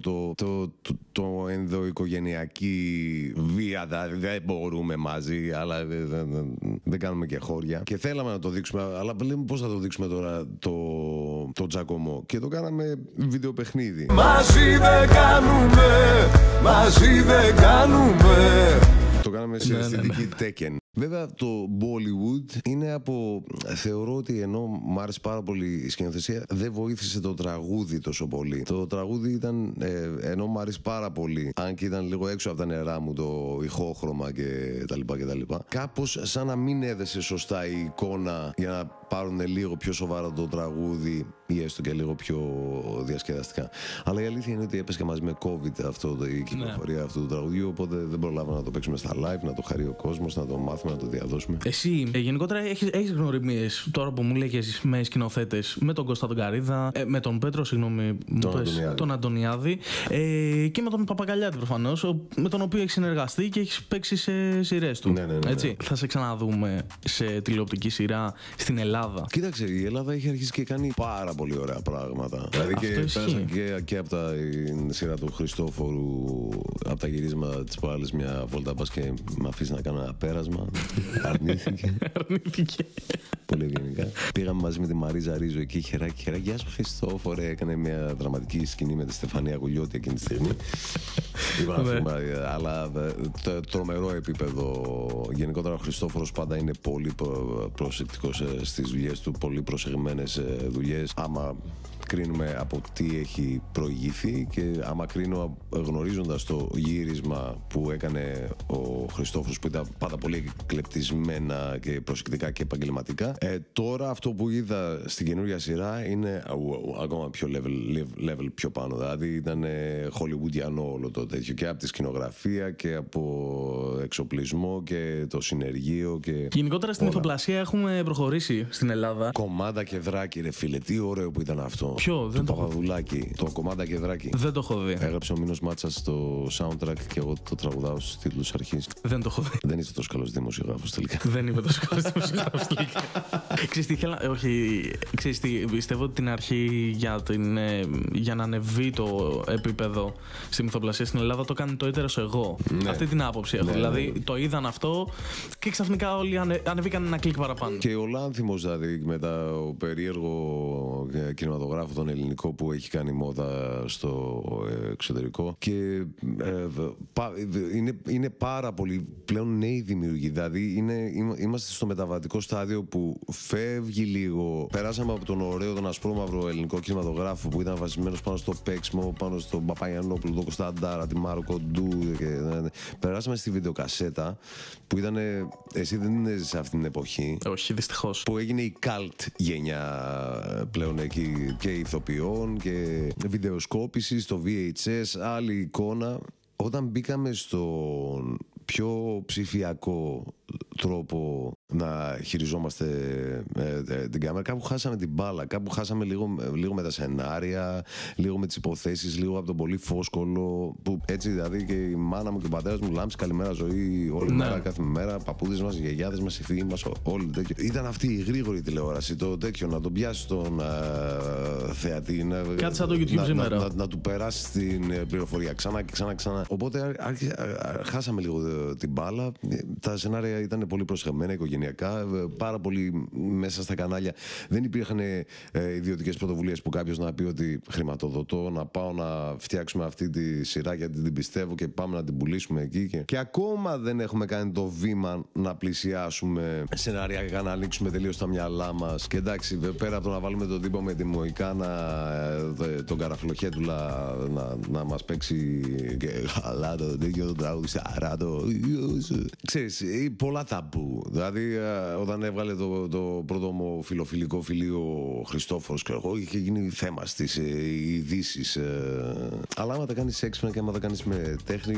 το ενδοοικογενειακή βία, δεν μπορούμε μαζί, αλλά δεν κάνουμε και χώρια. Και θέλαμε να το δείξουμε, αλλά λέμε πώς θα το δείξουμε τώρα το τζακωμό. Και το κάναμε βίντεο παιχνίδι. Μαζί δεν κάνουμε, μαζί δεν κάνουμε. Το κάναμε σε αισθητική Tekken. Βέβαια το Bollywood είναι θεωρώ ότι ενώ μου άρεσε πάρα πολύ η σκηνοθεσία, δεν βοήθησε το τραγούδι τόσο πολύ. Το τραγούδι ήταν, ενώ μου άρεσε πάρα πολύ, αν και ήταν λίγο έξω από τα νερά μου το ηχόχρωμα και τα λοιπά, κάπως σαν να μην έδεσε σωστά η εικόνα για να πάρουν λίγο πιο σοβαρά το τραγούδι ή έστω και λίγο πιο διασκεδαστικά. Αλλά η αλήθεια είναι ότι έπεσε και μαζί με COVID η κυκλοφορία αυτού του τραγουδιού, οπότε δεν προλάβαμε να το παίξουμε στα live, να το χαρεί ο κόσμος, να το μάθουμε, να το διαδώσουμε. Εσύ γενικότερα έχεις γνωριμίες τώρα που μου λέγες με σκηνοθέτες, με τον Κώστα τον Καρίδα, με τον Πέτρο, συγγνώμη, τον Αντωνιάδη και με τον Παπαγκαλιάτη προφανώς, με τον οποίο έχεις συνεργαστεί και έχεις παίξει σε σειρές του. Ναι. Έτσι. Θα σε ξαναδούμε σε τηλεοπτική σειρά στην Ελλάδα? Κοίταξε, η Ελλάδα έχει αρχίσει και κάνει πάρα πολύ ωραία πράγματα. Δηλαδή και πέρασαν και από την σειρά του Χριστόφορου, από τα γυρίσματα της που άλλες μια βόλτα πας και με αφήσει να κάνω ένα πέρασμα. Αρνήθηκε. Πολύ ευγενικά. Πήγαμε μαζί με τη Μαρίζα Ρίζο εκεί, χεράκι. Γεια σου Χριστόφορε. Έκανε μια δραματική σκηνή με τη Στεφανία Γουλιώτη εκείνη τη στιγμή. Αλλά τρομερό επίπεδο. Γενικότερα ο Χριστόφορος πάντα είναι πολύ προσεκτικός στις δουλειές του, πολύ προσεγμένες δουλειές. Άμα κρίνουμε από τι έχει προηγηθεί και άμα κρίνω γνωρίζοντας το γύρισμα που έκανε ο Χριστόφορος, που ήταν πάντα πολύ εκλεπτισμένα και προσεκτικά και επαγγελματικά, τώρα αυτό που είδα στην καινούργια σειρά είναι ακόμα πιο level πιο πάνω. Δηλαδή ήταν χολιγουντιανό όλο το τέτοιο, και από τη σκηνογραφία και από εξοπλισμό και το συνεργείο και γενικότερα στην ηθοπλασία έχουμε προχωρήσει στην Ελλάδα. Κομμάντα και δράκι, ρε φίλε, τι ωραίο που ήταν αυτό. Ποιο, δεν το Παπαδουλάκι, το Κομμάντα και δράκι. Δεν το έχω δει. Έγραψε ο Μίνος Μάτσας στο soundtrack και εγώ το τραγουδάω στους τίτλους αρχής. Δεν το έχω δει. Δεν είσαι τόσο καλός δημοσιογράφος τελικά. Δεν είμαι τόσο καλός δημοσιογράφος τελικά. Ξέρεις τι, ξέρεις τι, πιστεύω ότι την αρχή για να ανεβεί το επίπεδο στη μυθοπλασία στην Ελλάδα το κάνει το έτερος εγώ. Ναι. Αυτή την άποψη έχω. Δηλαδή το είδαν αυτό και ξαφνικά όλοι ανεβήκαν ένα κλικ παραπάνω. Και ο Λάνθιμος, δηλαδή, με το περίεργο κινηματογράφο τον ελληνικό που έχει κάνει μόδα στο εξωτερικό. Και είναι πάρα πολύ πλέον νέοι δημιουργοί. Δηλαδή είμαστε στο μεταβατικό στάδιο που φεύγει λίγο. Περάσαμε από τον ωραίο, τον ασπρόμαυρο ελληνικό κινηματογράφο που ήταν βασισμένος πάνω στο παίξιμο, πάνω στον Παπαγιανόπουλο, τον Κωνσταντάρα, τη Μάρο Κοντού. Περάσαμε στη βιντεοκασέτα που ήταν. Εσύ δεν είναι σε αυτή την εποχή. Όχι, δυστυχώς. Που έγινε η cult γενιά πλέον εκεί και ηθοποιών και βιντεοσκόπηση στο VHS, άλλη εικόνα. Όταν μπήκαμε στον πιο ψηφιακό τρόπο να χειριζόμαστε την κάμερα, κάπου χάσαμε την μπάλα, κάπου χάσαμε λίγο με τα σενάρια, λίγο με τις υποθέσεις, λίγο από τον πολύ φόσκολο που έτσι, δηλαδή, και η μάνα μου και ο πατέρας μου λάμψη καλημέρα ζωή όλη μέρα, κάθε μέρα, παππούδες μας, οι γιαγιάδες μας, οι φίλοι μας, όλοι τέτοιο. Ήταν αυτή η γρήγορη τηλεόραση, το τέτοιο, να τον πιάσει τον θεατή, κάτι σαν το YouTube σήμερα, να του περάσει την πληροφορία ξανά και ξανά. Οπότε χάσαμε λίγο την μπάλα. Τα σενάρια ήταν πολύ προσεγμένα, οικογενειακά, πάρα πολύ μέσα στα κανάλια. Δεν υπήρχαν ιδιωτικές πρωτοβουλίες που κάποιος να πει ότι χρηματοδοτώ, να πάω να φτιάξουμε αυτή τη σειρά γιατί την πιστεύω και πάμε να την πουλήσουμε εκεί. Και ακόμα δεν έχουμε κάνει το βήμα να πλησιάσουμε σενάρια και να ανοίξουμε τελείως τα μυαλά μας. Και εντάξει, πέρα από το να βάλουμε τον τύπο με τη Μοϊκάνα, τον Καραφλοχέτουλα να μας παίξει καλά το τέτοιο, το τραγούδι Σαράτο. Ξέρεις, πολλά ταμπού. Δηλαδή, όταν έβγαλε το πρώτο μου φιλοφιλικό φιλίο ο Χριστόφορος και εγώ, είχε γίνει θέμα στις ειδήσεις. Αλλά άμα τα κάνεις έξυπνα και άμα τα κάνεις με τέχνη,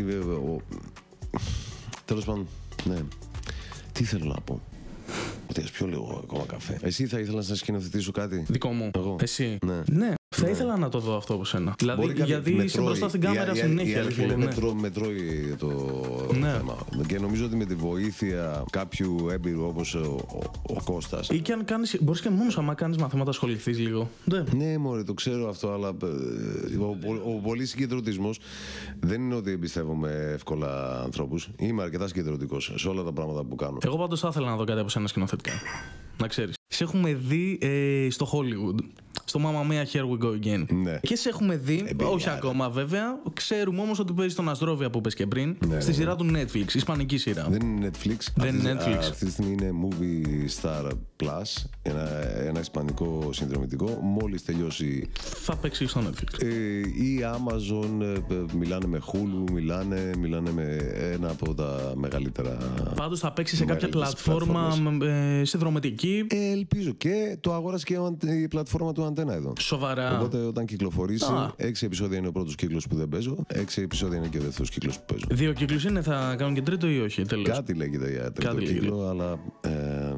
τέλος πάντων, ναι. Τι θέλω να πω. Ότι ας πιω λίγο ακόμα καφέ. Εσύ θα ήθελα να σκηνοθετήσω κάτι? Δικό μου. Εγώ. Εσύ. Ναι. Θα ήθελα να το δω αυτό από σένα. Δηλαδή, γιατί είσαι μπροστά στην κάμερα συνέχεια. Μετρώει το θέμα. Και νομίζω ότι με τη βοήθεια κάποιου έμπειρου όπως ο Κώστας. Ή και αν κάνεις, μπορείς και μόνος άμα κάνεις μαθήματα ασχοληθείς λίγο. Ναι, μωρέ, το ξέρω αυτό, αλλά ο πολύ συγκεντρωτισμός δεν είναι ότι εμπιστεύομαι εύκολα ανθρώπους. Είμαι αρκετά συγκεντρωτικός σε όλα τα πράγματα που κάνω. Εγώ πάντως θα ήθελα να δω κάτι από σένα σκηνοθετικά. Να ξέρεις. Σε έχουμε δει στο Hollywood. Στο Mamma Mia, Here We Go Again. Ναι. Και σε έχουμε δει, όχι ακόμα βέβαια. Ξέρουμε όμως ότι παίζει τον Αστρόβια που είπες και πριν. Ναι, στη σειρά του Netflix, ισπανική σειρά. Δεν είναι Netflix. Δεν είναι Netflix. Αυτή τη στιγμή είναι Movie Star Plus, ένα ισπανικό συνδρομητικό. Μόλις τελειώσει. Θα παίξει στο Netflix. Η Amazon, μιλάνε με Hulu, μιλάνε με ένα από τα μεγαλύτερα. Πάντως θα παίξει σε κάποια πλατφόρμα συνδρομητική. Ελπίζω. Και το αγόρασε και η πλατφόρμα του Αντένα εδώ. Σοβαρά. Οπότε όταν κυκλοφορήσει, 6 επεισόδια είναι ο πρώτος κύκλος που δεν παίζω, 6 επεισόδια είναι και ο δεύτερος κύκλος που παίζω. 2 κύκλους είναι, θα κάνουν και τρίτο ή όχι? Τέλος. Κάτι λέγεται για τρίτο κύκλο, αλλά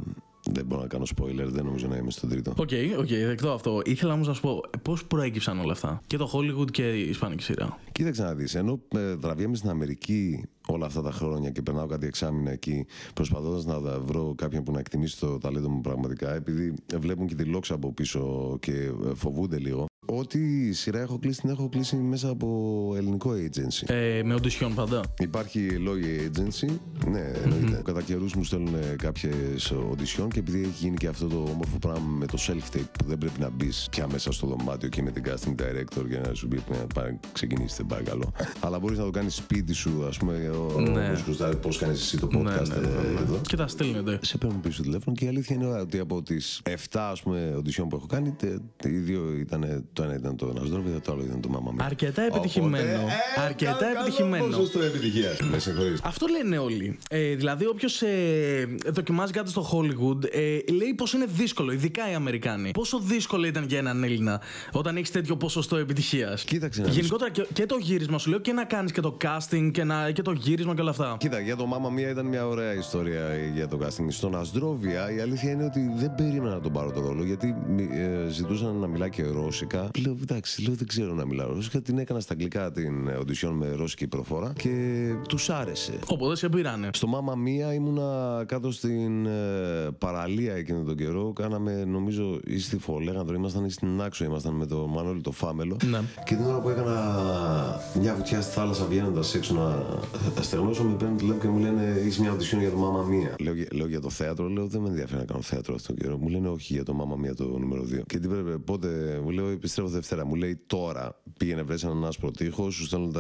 δεν μπορώ να κάνω spoiler, δεν νομίζω να είμαι στον τρίτο. Οκ, δεκτό αυτό. Ήθελα όμως να σου πω πώς προέκυψαν όλα αυτά. Και το Hollywood και η Ισπανική σειρά. Κοίταξε να δεις, ενώ τραβιέμαι στην Αμερική όλα αυτά τα χρόνια και περνάω κάτι εξάμηνα εκεί, προσπαθώντας να βρω κάποιον που να εκτιμήσει το ταλέντο μου πραγματικά, επειδή βλέπουν και τη λόξα από πίσω και φοβούνται λίγο. Ό,τι σειρά έχω κλείσει, την έχω κλείσει μέσα από ελληνικό agency. Με audition πάντα. Υπάρχει Logi Agency, ναι, εννοείται. Κατά καιρούς μου στέλνουν κάποιες audition και επειδή έχει γίνει και αυτό το όμορφο πράγμα με το self-tape που δεν πρέπει να μπεις πια μέσα στο δωμάτιο και με την casting director για να σου πει να ξεκινήσετε παρακαλώ. Αλλά μπορείς να το κάνεις σπίτι σου, ας πούμε, πώς κάνεις εσύ το podcast εδώ. Και τα στέλνετε. Σε παίρνουν πίσω τηλέφωνο και η αλήθεια είναι ότι από τις 7 ας πούμε audition που έχω κάνει, οι δύο ήταν. Το ένα ήταν το Νασδρόβια, το άλλο ήταν το Μάμα Μία. Αρκετά επιτυχημένο. Αρκετά επιτυχημένο. Ποσοστό επιτυχίας. Με συγχωρείς. Αυτό λένε όλοι. Δηλαδή, όποιος δοκιμάζει κάτι στο Hollywood, λέει πως είναι δύσκολο, ειδικά οι Αμερικάνοι. Πόσο δύσκολο ήταν για έναν Έλληνα όταν έχεις τέτοιο ποσοστό επιτυχίας. Κοίταξε. Γενικότερα και το γύρισμα σου λέω και να κάνεις και το casting και το γύρισμα και όλα αυτά. Κοίτα, για το Μάμα Μία ήταν μια ωραία ιστορία για το casting. Στον Νασδρόβια η αλήθεια είναι ότι δεν περίμενα να τον πάρω το ρόλο γιατί ζητούσαν να μιλάει και ρώσικα. Λέω, εντάξει, δεν ξέρω να μιλάω ρώσικα. Την έκανα στα αγγλικά την audition με ρώσικη προφορά και τους άρεσε. Οπότε σε πήρανε. Στο Μάμα Μία ήμουνα κάτω στην παραλία εκείνο τον καιρό. Κάναμε, νομίζω, ή στη Φολέγανδρο, ήμασταν ή στην Άξο, ήμασταν με τον Μανώλη το Φάμελο. Ναι. Και την ώρα που έκανα μια βουτιά στη θάλασσα βγαίνοντας έξω να στεγνώσω, με παίρνουν τηλέφωνο και μου λένε: είσαι μια audition για το Μάμα Μία. Λέω για το θέατρο, λέω: δεν με ενδιαφέρει να κάνω θέατρο αυτόν τον καιρό. Μου λένε: όχι, για το Μάμα Μία το νούμερο 2. Και τι πρέπει, πότε, μου λέω: επιστρέφω Δευτέρα. Μου λέει τώρα πήγαινε βρες έναν άσπρο τοίχο, σου στέλνουν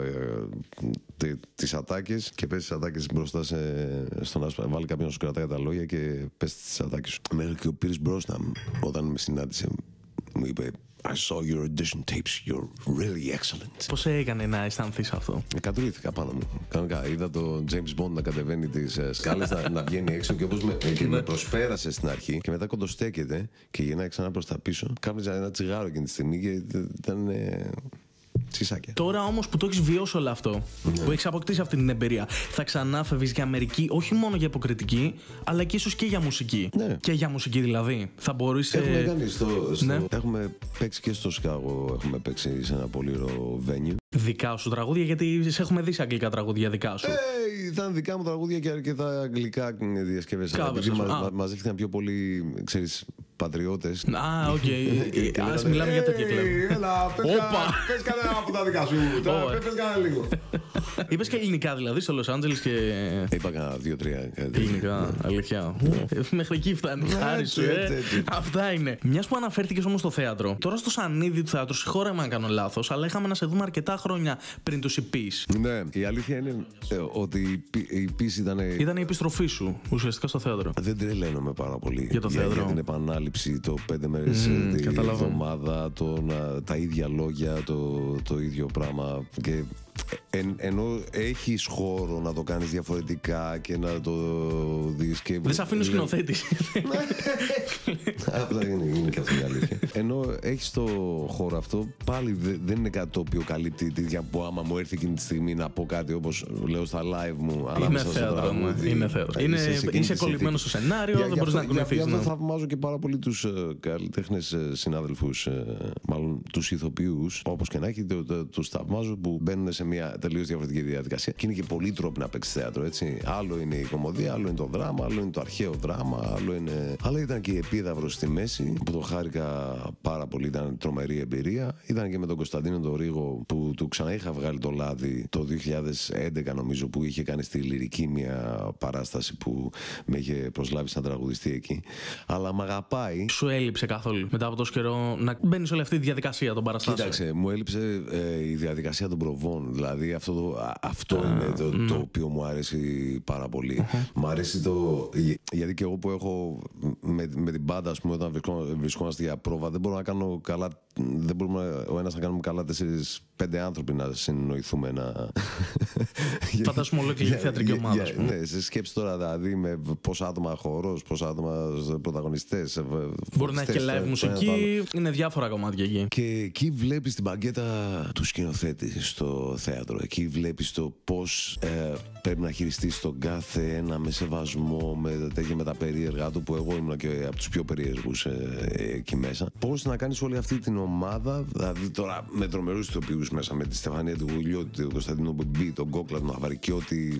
τις ατάκες και πες τις ατάκες μπροστά στον άσπρο. Βάλει κάποιον να σου κρατάει τα λόγια και πες τις ατάκες σου. Μέχρι και ο Πύρης Μπρόσναμ όταν με συνάντησε μου είπε I saw your audition tapes, you're really excellent. Πώς έκανε να αισθανθείς αυτό? Κατουρήθηκα πάνω μου. Κανονικά είδα το James Bond να κατεβαίνει τις σκάλες, να βγαίνει έξω και όπως με προσπέρασε στην αρχή και μετά κοντοστέκεται και γυρνάει ξανά προς τα πίσω. Κάπνιζα ένα τσιγάρο εκείνη τη στιγμή και ήταν τσισάκια. Τώρα όμως που το έχεις βιώσει όλο αυτό, που έχεις αποκτήσει αυτή την εμπειρία, θα ξανά φεύγεις για Αμερική όχι μόνο για υποκριτική, αλλά και ίσως και για μουσική. Ναι. Και για μουσική δηλαδή. Θα μπορείς. Έχουμε κάνει έχουμε παίξει και στο Σικάγο, έχουμε παίξει σε ένα πολύ ωραίο venue. Δικά σου τραγούδια, γιατί σε έχουμε δει σε αγγλικά τραγούδια δικά σου. Ήταν δικά μου τραγούδια και αρκετά αγγλικά διασκευές. Επειδή μαζεύτηκαν πιο πολύ, ξέρεις, πατριώτες. Α, οκ. Ας μιλάμε για τέτοια κλέβα. Έλα, πες κανένα από τα δικά σου. Πες κανένα λίγο. Είπες και ελληνικά δηλαδή στο Λος Άντζελες και. Είπα κανένα 2-3. Ελληνικά, αλήθεια. Μέχρι εκεί φτάνει. Χάρη σου, Αυτά είναι. Μιας που αναφέρθηκες όμως στο θέατρο. Τώρα στο σανίδι του θέατρου, συγχώρεμα αν κάνω λάθος, αλλά είχαμε να σε δούμε αρκετά χρόνια πριν τους EPs. Ναι, η αλήθεια είναι ότι οι EPs ήταν. Ήταν η επιστροφή σου ουσιαστικά στο θέατρο. Δεν τρελαίνομαι πάρα πολύ για το θέατρο. Για την επανάληψη, το 5 μέρες τη εβδομάδα, τα ίδια λόγια, το ίδιο πράγμα. Και ενώ έχεις χώρο να το κάνεις διαφορετικά και να το δεις και. Δεν σε αφήνει ο σκηνοθέτης. Απλά είναι και αυτό η αλήθεια. Ενώ έχεις το χώρο αυτό, πάλι δεν είναι κάτι το οποίο καλύπτει τη διάρκεια που άμα μου έρθει εκείνη τη στιγμή να πω κάτι όπως λέω στα live μου. Είναι θέατρο. Είναι θέατρο. Είσαι κολλημένος στο σενάριο, δεν μπορείς να ακολουθήσεις. Γι' αυτό θαυμάζω και πάρα πολύ τους καλλιτέχνες συνάδελφους, μάλλον τους ηθοποιούς, όπως και να έχει, τους θαυμάζω που μπαίνουν σε μια τελείως διαφορετική διαδικασία. Και είναι και πολλοί τρόποι να παίξει θέατρο, έτσι. Άλλο είναι η κωμωδία, άλλο είναι το δράμα, άλλο είναι το αρχαίο δράμα, άλλο είναι. Αλλά ήταν και η επίδαυρο στη μέση που το χάρηκα πάρα πολύ, ήταν τρομερή εμπειρία. Ήταν και με τον Κωνσταντίνο τον Ρίγο που του ξανά είχα βγάλει το λάδι το 2011, νομίζω, που είχε κάνει στη Λυρική μια παράσταση που με είχε προσλάβει σαν τραγουδιστή εκεί. Αλλά μ' αγαπάει. Σου έλειψε καθόλου μετά από τόσο καιρό να μπαίνεις όλη αυτή τη διαδικασία των παραστάσεων? Κοίταξε, μου έλειψε η διαδικασία των προβών. Δηλαδή αυτό είναι το οποίο μου αρέσει πάρα πολύ. Μου αρέσει γιατί και εγώ που έχω με την μπάντα, ας πούμε, όταν βρισκόμαστε για πρόβα, δεν μπορώ να κάνω καλά δεν μπορούμε ο ένας να κάνουμε καλά 4-5 άνθρωποι να συνεννοηθούμε να. Φαντάσουμε ολόκληρη θεατρική ομάδα. Ναι, σε σκέψη τώρα δηλαδή με πόσα άτομα χορός, πόσα άτομα πρωταγωνιστές. Μπορεί να έχει και live μουσική, είναι διάφορα κομμάτια εκεί. Και εκεί βλέπεις την παγκέτα του σκηνοθέτη στο θέατρο. Εκεί βλέπεις το πώς πρέπει να χειριστείς τον κάθε ένα με σεβασμό, με τα περίεργα του, που εγώ ήμουν και από τους πιο περίεργους εκεί μέσα. Πώς να κάνεις όλη αυτή την ομάδα, δηλαδή τώρα με τρομερούς ηθοποιούς μέσα, με τη Στεφανία του Γουλιώτη, τον Κωνσταντίνο Μπομπί, τον Κόκλα, τον Αβαρικιώτη,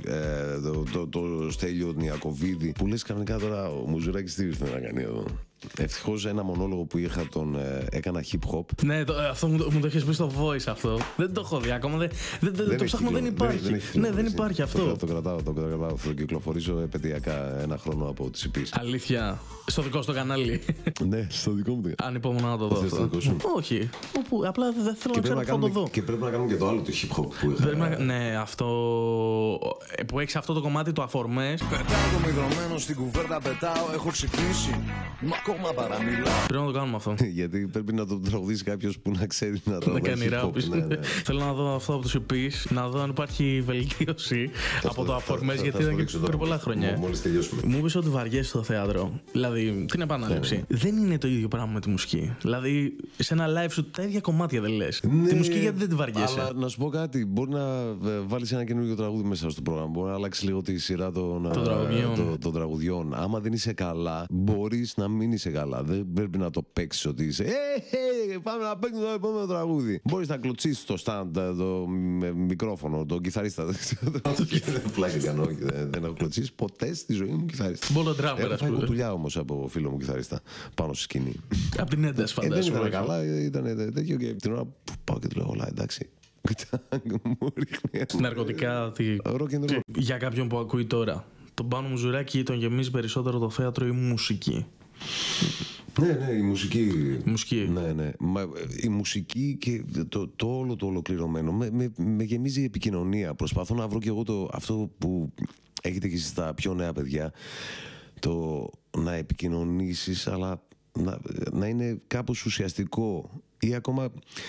το Στέλιο, τον Ιακωβίδη, που λες κανονικά τώρα ο Μουζουράκης τι ήρθε να κάνει εδώ. Ευτυχώς ένα μονόλογο που είχα τον έκανα hip hop. Ναι, αυτό μου το έχεις πει στο voice αυτό. Δεν το έχω δει ακόμα. Το ψάχνω, δεν υπάρχει. Ναι, δεν υπάρχει αυτό. Το κρατάω. Θα το κυκλοφορήσω επαιτειακά ένα χρόνο από τις υπήσεις. Αλήθεια. Στο δικό σου το κανάλι. Ναι, στο δικό μου. Ανυπόμονα να το δω. Όχι. Απλά δεν θέλω να ξέρω πού θα το δω. Και πρέπει να κάνουμε και το άλλο του hip hop που είχα. Ναι, αυτό. Που έχεις αυτό το κομμάτι του αφορμές. Πετάω το μυδρωμένο στην κουβέρτα, πετάω, έχω ξυπνήσει. Μα ακόμα παραμιλά. Πρέπει να το κάνουμε αυτό. Γιατί πρέπει να το τραγουδήσει κάποιος που να ξέρει να το κάνει ράπ. Θέλω να δω αυτό από τους EPs, να δω αν υπάρχει βελτίωση από το αφορμές, γιατί ήταν και πριν πολλά χρόνια. Μόλις τελειώσουμε. Μου είπες ότι βαριέσαι στο θέατρο. Δηλαδή, την επανάληψη. Δεν είναι το ίδιο πράγμα με τη μουσική. Δηλαδή, σε ένα live σου τα ίδια κομμάτια δεν λες. Τη μουσική γιατί δεν τη βαριέσαι. Αλλά να σου πω κάτι, μπορεί να βάλεις ένα καινούργιο τραγούδι μέσα στο πρόγραμμα. Μπορεί να αλλάξει λίγο τη σειρά των τραγουδιών. Άμα δεν είσαι καλά, μπορείς να μην είσαι καλά. Δεν πρέπει να το παίξεις ότι είσαι. Πάμε να παίξουμε το επόμενο τραγούδι. Μπορείς να κλωτσίσεις το stand, το μικρόφωνο, τον κιθαρίστα. Πλάκα κάνω. Δεν έχω κλωτσίσει ποτέ στη ζωή μου κιθαρίστα. Μόνο ντράμερ, ας πούμε. Έχω κοτουλιά όμως από φίλο μου κιθαρίστα πάνω στη σκηνή. Απ' την ένταση, φαντάζομαι. Δεν ήταν καλά, ήταν τέτοιο και την ώρα που πάω και του λέω όλα εντάξει. Μου ρίχνει. Ναρκωτικά. Για κάποιον που ακούει τώρα, τον Πάνο Μουζουράκη τον γεμίζει περισσότερο το θέατρο ή μουσική? Ναι, η μουσική. Ναι. Η μουσική και το όλο το ολοκληρωμένο με γεμίζει η επικοινωνία. Προσπαθώ να βρω και εγώ αυτό που έχετε και εσείς τα πιο νέα παιδιά, το να επικοινωνήσεις, αλλά να είναι κάπως ουσιαστικό ή ακόμα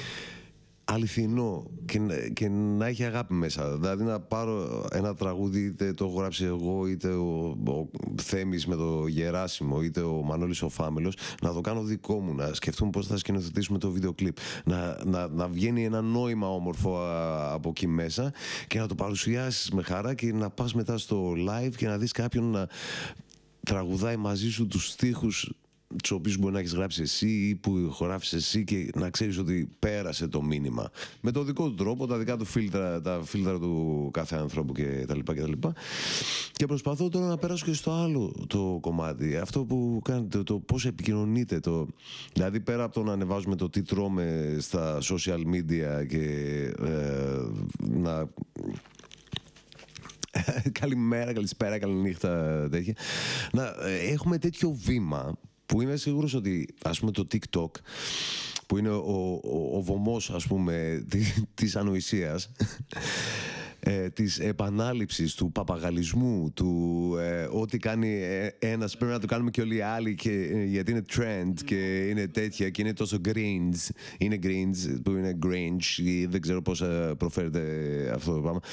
αληθινό και να έχει αγάπη μέσα. Δηλαδή να πάρω ένα τραγούδι, είτε το έχω γράψει εγώ, είτε ο Θέμης με το Γεράσιμο, είτε ο Μανώλης ο Φάμελος, να το κάνω δικό μου, να σκεφτούμε πώς θα σκηνοθετήσουμε το βίντεο κλιπ, να βγαίνει ένα νόημα όμορφο από εκεί μέσα και να το παρουσιάσεις με χαρά και να πας μετά στο live και να δεις κάποιον να τραγουδάει μαζί σου τους στίχους τους οποίους μπορεί να έχεις γράψει εσύ ή που ηχογράφεις εσύ και να ξέρεις ότι πέρασε το μήνυμα με το δικό του τρόπο, τα δικά του φίλτρα, τα φίλτρα του κάθε ανθρώπου κτλ. Και προσπαθώ τώρα να περάσω και στο άλλο το κομμάτι, αυτό που κάνετε, το πώς επικοινωνείτε, δηλαδή πέρα από το να ανεβάζουμε το τι τρώμε στα social media και να καλημέρα, καλησπέρα, καληνύχτα, τέτοια, να έχουμε τέτοιο βήμα που είμαι σίγουρος ότι, ας πούμε, το TikTok, που είναι ο βωμός, ας πούμε, της ανοησίας, της επανάληψης, του παπαγαλισμού, του ό,τι κάνει ένας πρέπει να το κάνουμε και όλοι οι άλλοι γιατί είναι trend και είναι τέτοια και είναι τόσο cringe, είναι cringe που είναι gringe ή δεν ξέρω πώς προφέρεται αυτό το πράγμα,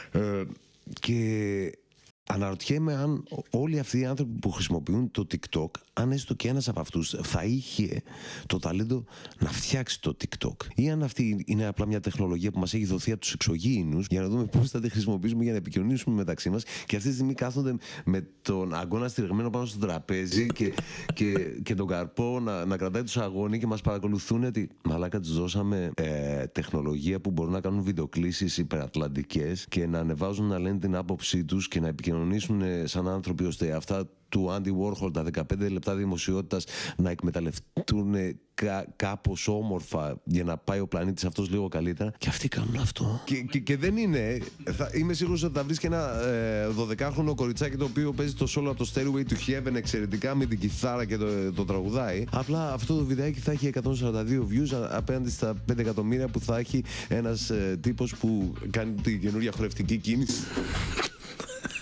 και αναρωτιέμαι αν όλοι αυτοί οι άνθρωποι που χρησιμοποιούν το TikTok, αν έστω και ένας από αυτούς θα είχε το ταλέντο να φτιάξει το TikTok, ή αν αυτή είναι απλά μια τεχνολογία που μας έχει δοθεί από τους εξωγήινους για να δούμε πώς θα τη χρησιμοποιήσουμε για να επικοινωνήσουμε μεταξύ μας, και αυτή τη στιγμή κάθονται με τον αγκώνα στηριγμένο πάνω στο τραπέζι και τον καρπό να κρατάει το σαγόνι και μας παρακολουθούν ότι μαλάκα τους δώσαμε τεχνολογία που μπορούν να κάνουν βιντεοκλήσεις υπερατλαντικές και να ανεβάζουν, να λένε την άποψή τους και να επικοινωνήσουν σαν άνθρωποι, ώστε αυτά του Andy Warhol, τα 15 λεπτά δημοσιότητας, να εκμεταλλευτούν κάπως όμορφα για να πάει ο πλανήτης αυτός λίγο καλύτερα. Και αυτοί κάνουν αυτό. Και δεν είναι. Είμαι σίγουρος ότι θα βρεις και ένα 12χρονο κοριτσάκι το οποίο παίζει το solo από το Stairway to Heaven εξαιρετικά με την κιθάρα και το τραγουδάει. Απλά αυτό το βιντεάκι θα έχει 142 views απέναντι στα 5 εκατομμύρια που θα έχει ένας τύπος που κάνει την καινούρια χορευτική κίνηση.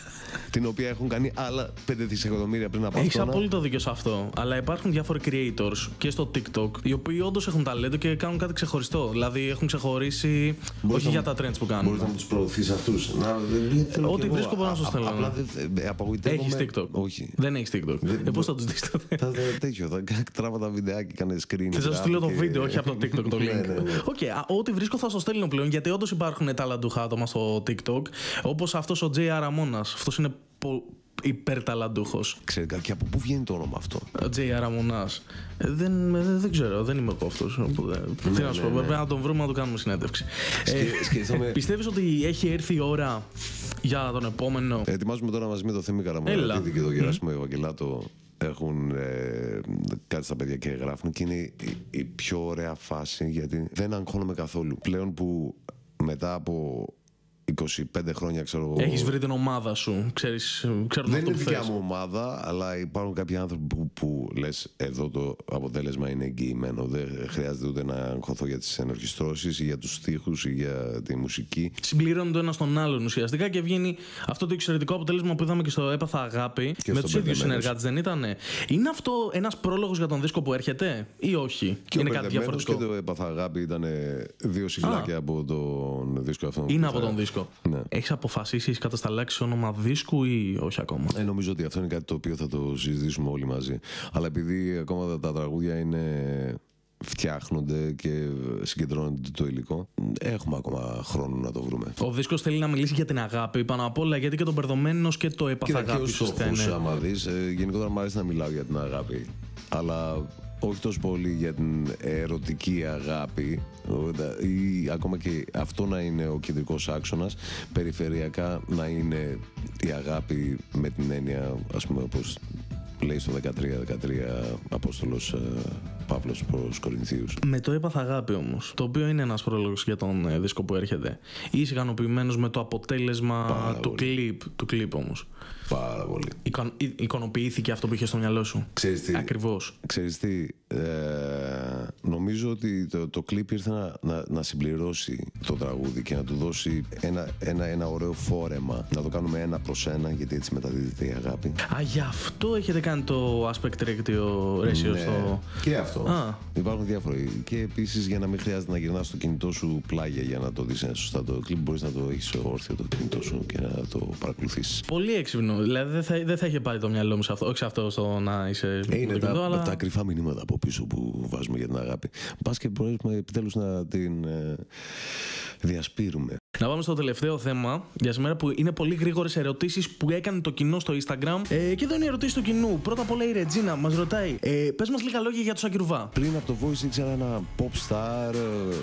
την οποία έχουν κάνει άλλα 5 δισεκατομμύρια πριν από αυτό. Έχεις απόλυτο δίκιο σε αυτό. Αλλά υπάρχουν διάφοροι creators και στο TikTok, οι οποίοι όντως έχουν ταλέντο και κάνουν κάτι ξεχωριστό. Δηλαδή έχουν ξεχωρίσει, όχι για τα trends που κάνουν. Μπορείς να τους προωθείς αυτούς. Ό,τι βρίσκω μπορώ να σου στέλνω. Απλά απογοητεύομαι. Έχεις TikTok? Όχι. Δεν έχεις TikTok. Πώς θα τους δεις τότε? Θα τράβα τα βιντεάκι, κάνε screen. Θα σου στείλω το βίντεο, όχι από το TikTok το link. Οκ, ό,τι βρίσκω θα στο στέλνω πλέον, γιατί όντως υπάρχουν ταλαντούχα άτομα στο TikTok, όπως αυτός ο J.R. Ραμόνας. Αυτός είναι υπερταλαντούχος. Ξέρετε, και από πού βγαίνει το όνομα αυτό? J.R. Ραμόνας. Δεν ξέρω, δεν είμαι εγώ αυτός. Τι να σου πω, πρέπει να τον βρούμε να του κάνουμε συνέντευξη. Πιστεύεις ότι έχει έρθει η ώρα για τον επόμενο? Ετοιμάζουμε τώρα μαζί με το Θέμη Καραμανατίδη και τον Γεράσιμο Ευαγγελάτο. Έχουν κάτι στα παιδιά και γράφουν, και είναι η πιο ωραία φάση, γιατί δεν αγχώνομαι καθόλου. Πλέον που μετά από 25 χρόνια, ξέρω εγώ. Έχεις βρει την ομάδα σου, ξέρεις δεν είναι δικιά μου ομάδα, αλλά υπάρχουν κάποιοι άνθρωποι που λες, εδώ το αποτέλεσμα είναι εγγυημένο. Δεν χρειάζεται ούτε να αγχωθώ για τις ενορχιστρώσεις ή για τους στίχους ή για τη μουσική. Συμπληρώνουν το ένα στον άλλον ουσιαστικά και βγαίνει αυτό το εξαιρετικό αποτέλεσμα που είδαμε και στο Έπαθα Αγάπη. Και με τους ίδιους συνεργάτες, δεν ήτανε? Είναι αυτό ένας πρόλογος για τον δίσκο που έρχεται ή όχι? Και είναι κάτι διαφορετικό? Και το Έπαθα Αγάπη ήταν 2 σιγλάκια από τον δίσκο αυτό. Είναι από τον δίσκο. Ναι. Έχεις αποφασίσει, έχεις κατασταλάξει όνομα δίσκου ή όχι ακόμα? Νομίζω ότι αυτό είναι κάτι το οποίο θα το συζητήσουμε όλοι μαζί. Αλλά επειδή ακόμα τα τραγούδια φτιάχνονται και συγκεντρώνονται το υλικό, έχουμε ακόμα χρόνο να το βρούμε. Ο δίσκος θέλει να μιλήσει για την αγάπη πάνω απ' όλα, γιατί και τον Περδομένος και το Έπαθα Αγάπη. Και ο στόχος, άμα δεις, γενικότερα μου αρέσει να μιλάω για την αγάπη, αλλά όχι τόσο πολύ για την ερωτική αγάπη, ή ακόμα και αυτό να είναι ο κεντρικός άξονας. Περιφερειακά να είναι η αγάπη με την έννοια, ας πούμε, όπως λέει στο 13 Απόστολος Παύλος προς Κορινθίους. Με το Έπαθα Αγάπη όμως, το οποίο είναι ένας πρόλογος για τον δίσκο που έρχεται, είσαι ικανοποιημένος με το αποτέλεσμα του κλιπ όμως? Πάρα πολύ. Εικονοποιήθηκε αυτό που είχε στο μυαλό σου? Ξέρεις τι, ακριβώς? Ξέρεις τι, νομίζω ότι το κλιπ ήρθε να συμπληρώσει το τραγούδι και να του δώσει ένα ωραίο φόρεμα. Να το κάνουμε 1-1, γιατί έτσι μεταδίδεται η αγάπη. Α, γι' αυτό έχετε κάνει το aspect ratio στο... Και αυτό. Υπάρχουν διάφοροι. Και επίσης, για να μην χρειάζεται να γυρνάς το κινητό σου πλάγια για να το δεις σωστά το κλιπ, μπορείς να το έχεις όρθιο το κινητό σου και να το παρακολουθείς. Πολύ έξυπνο. Δηλαδή δεν θα είχε πάρει το μυαλό μου σε αυτό. Όχι σε αυτό, στο να είσαι. Είναι τα κρυφά μηνύματα από πίσω που βάζουμε για την αγάπη. Πας και μπορέσουμε επιτέλους να την διασπείρουμε. Να πάμε στο τελευταίο θέμα για σήμερα, που είναι πολύ γρήγορες ερωτήσεις που έκανε το κοινό στο Instagram. Και εδώ είναι οι ερωτήσεις του κοινού. Πρώτα απ' όλα η Ρετζίνα μας ρωτάει, πες μας λίγα λόγια για τον Σάκη Ρουβά. Πριν από το Voice ήξερα ένα pop star,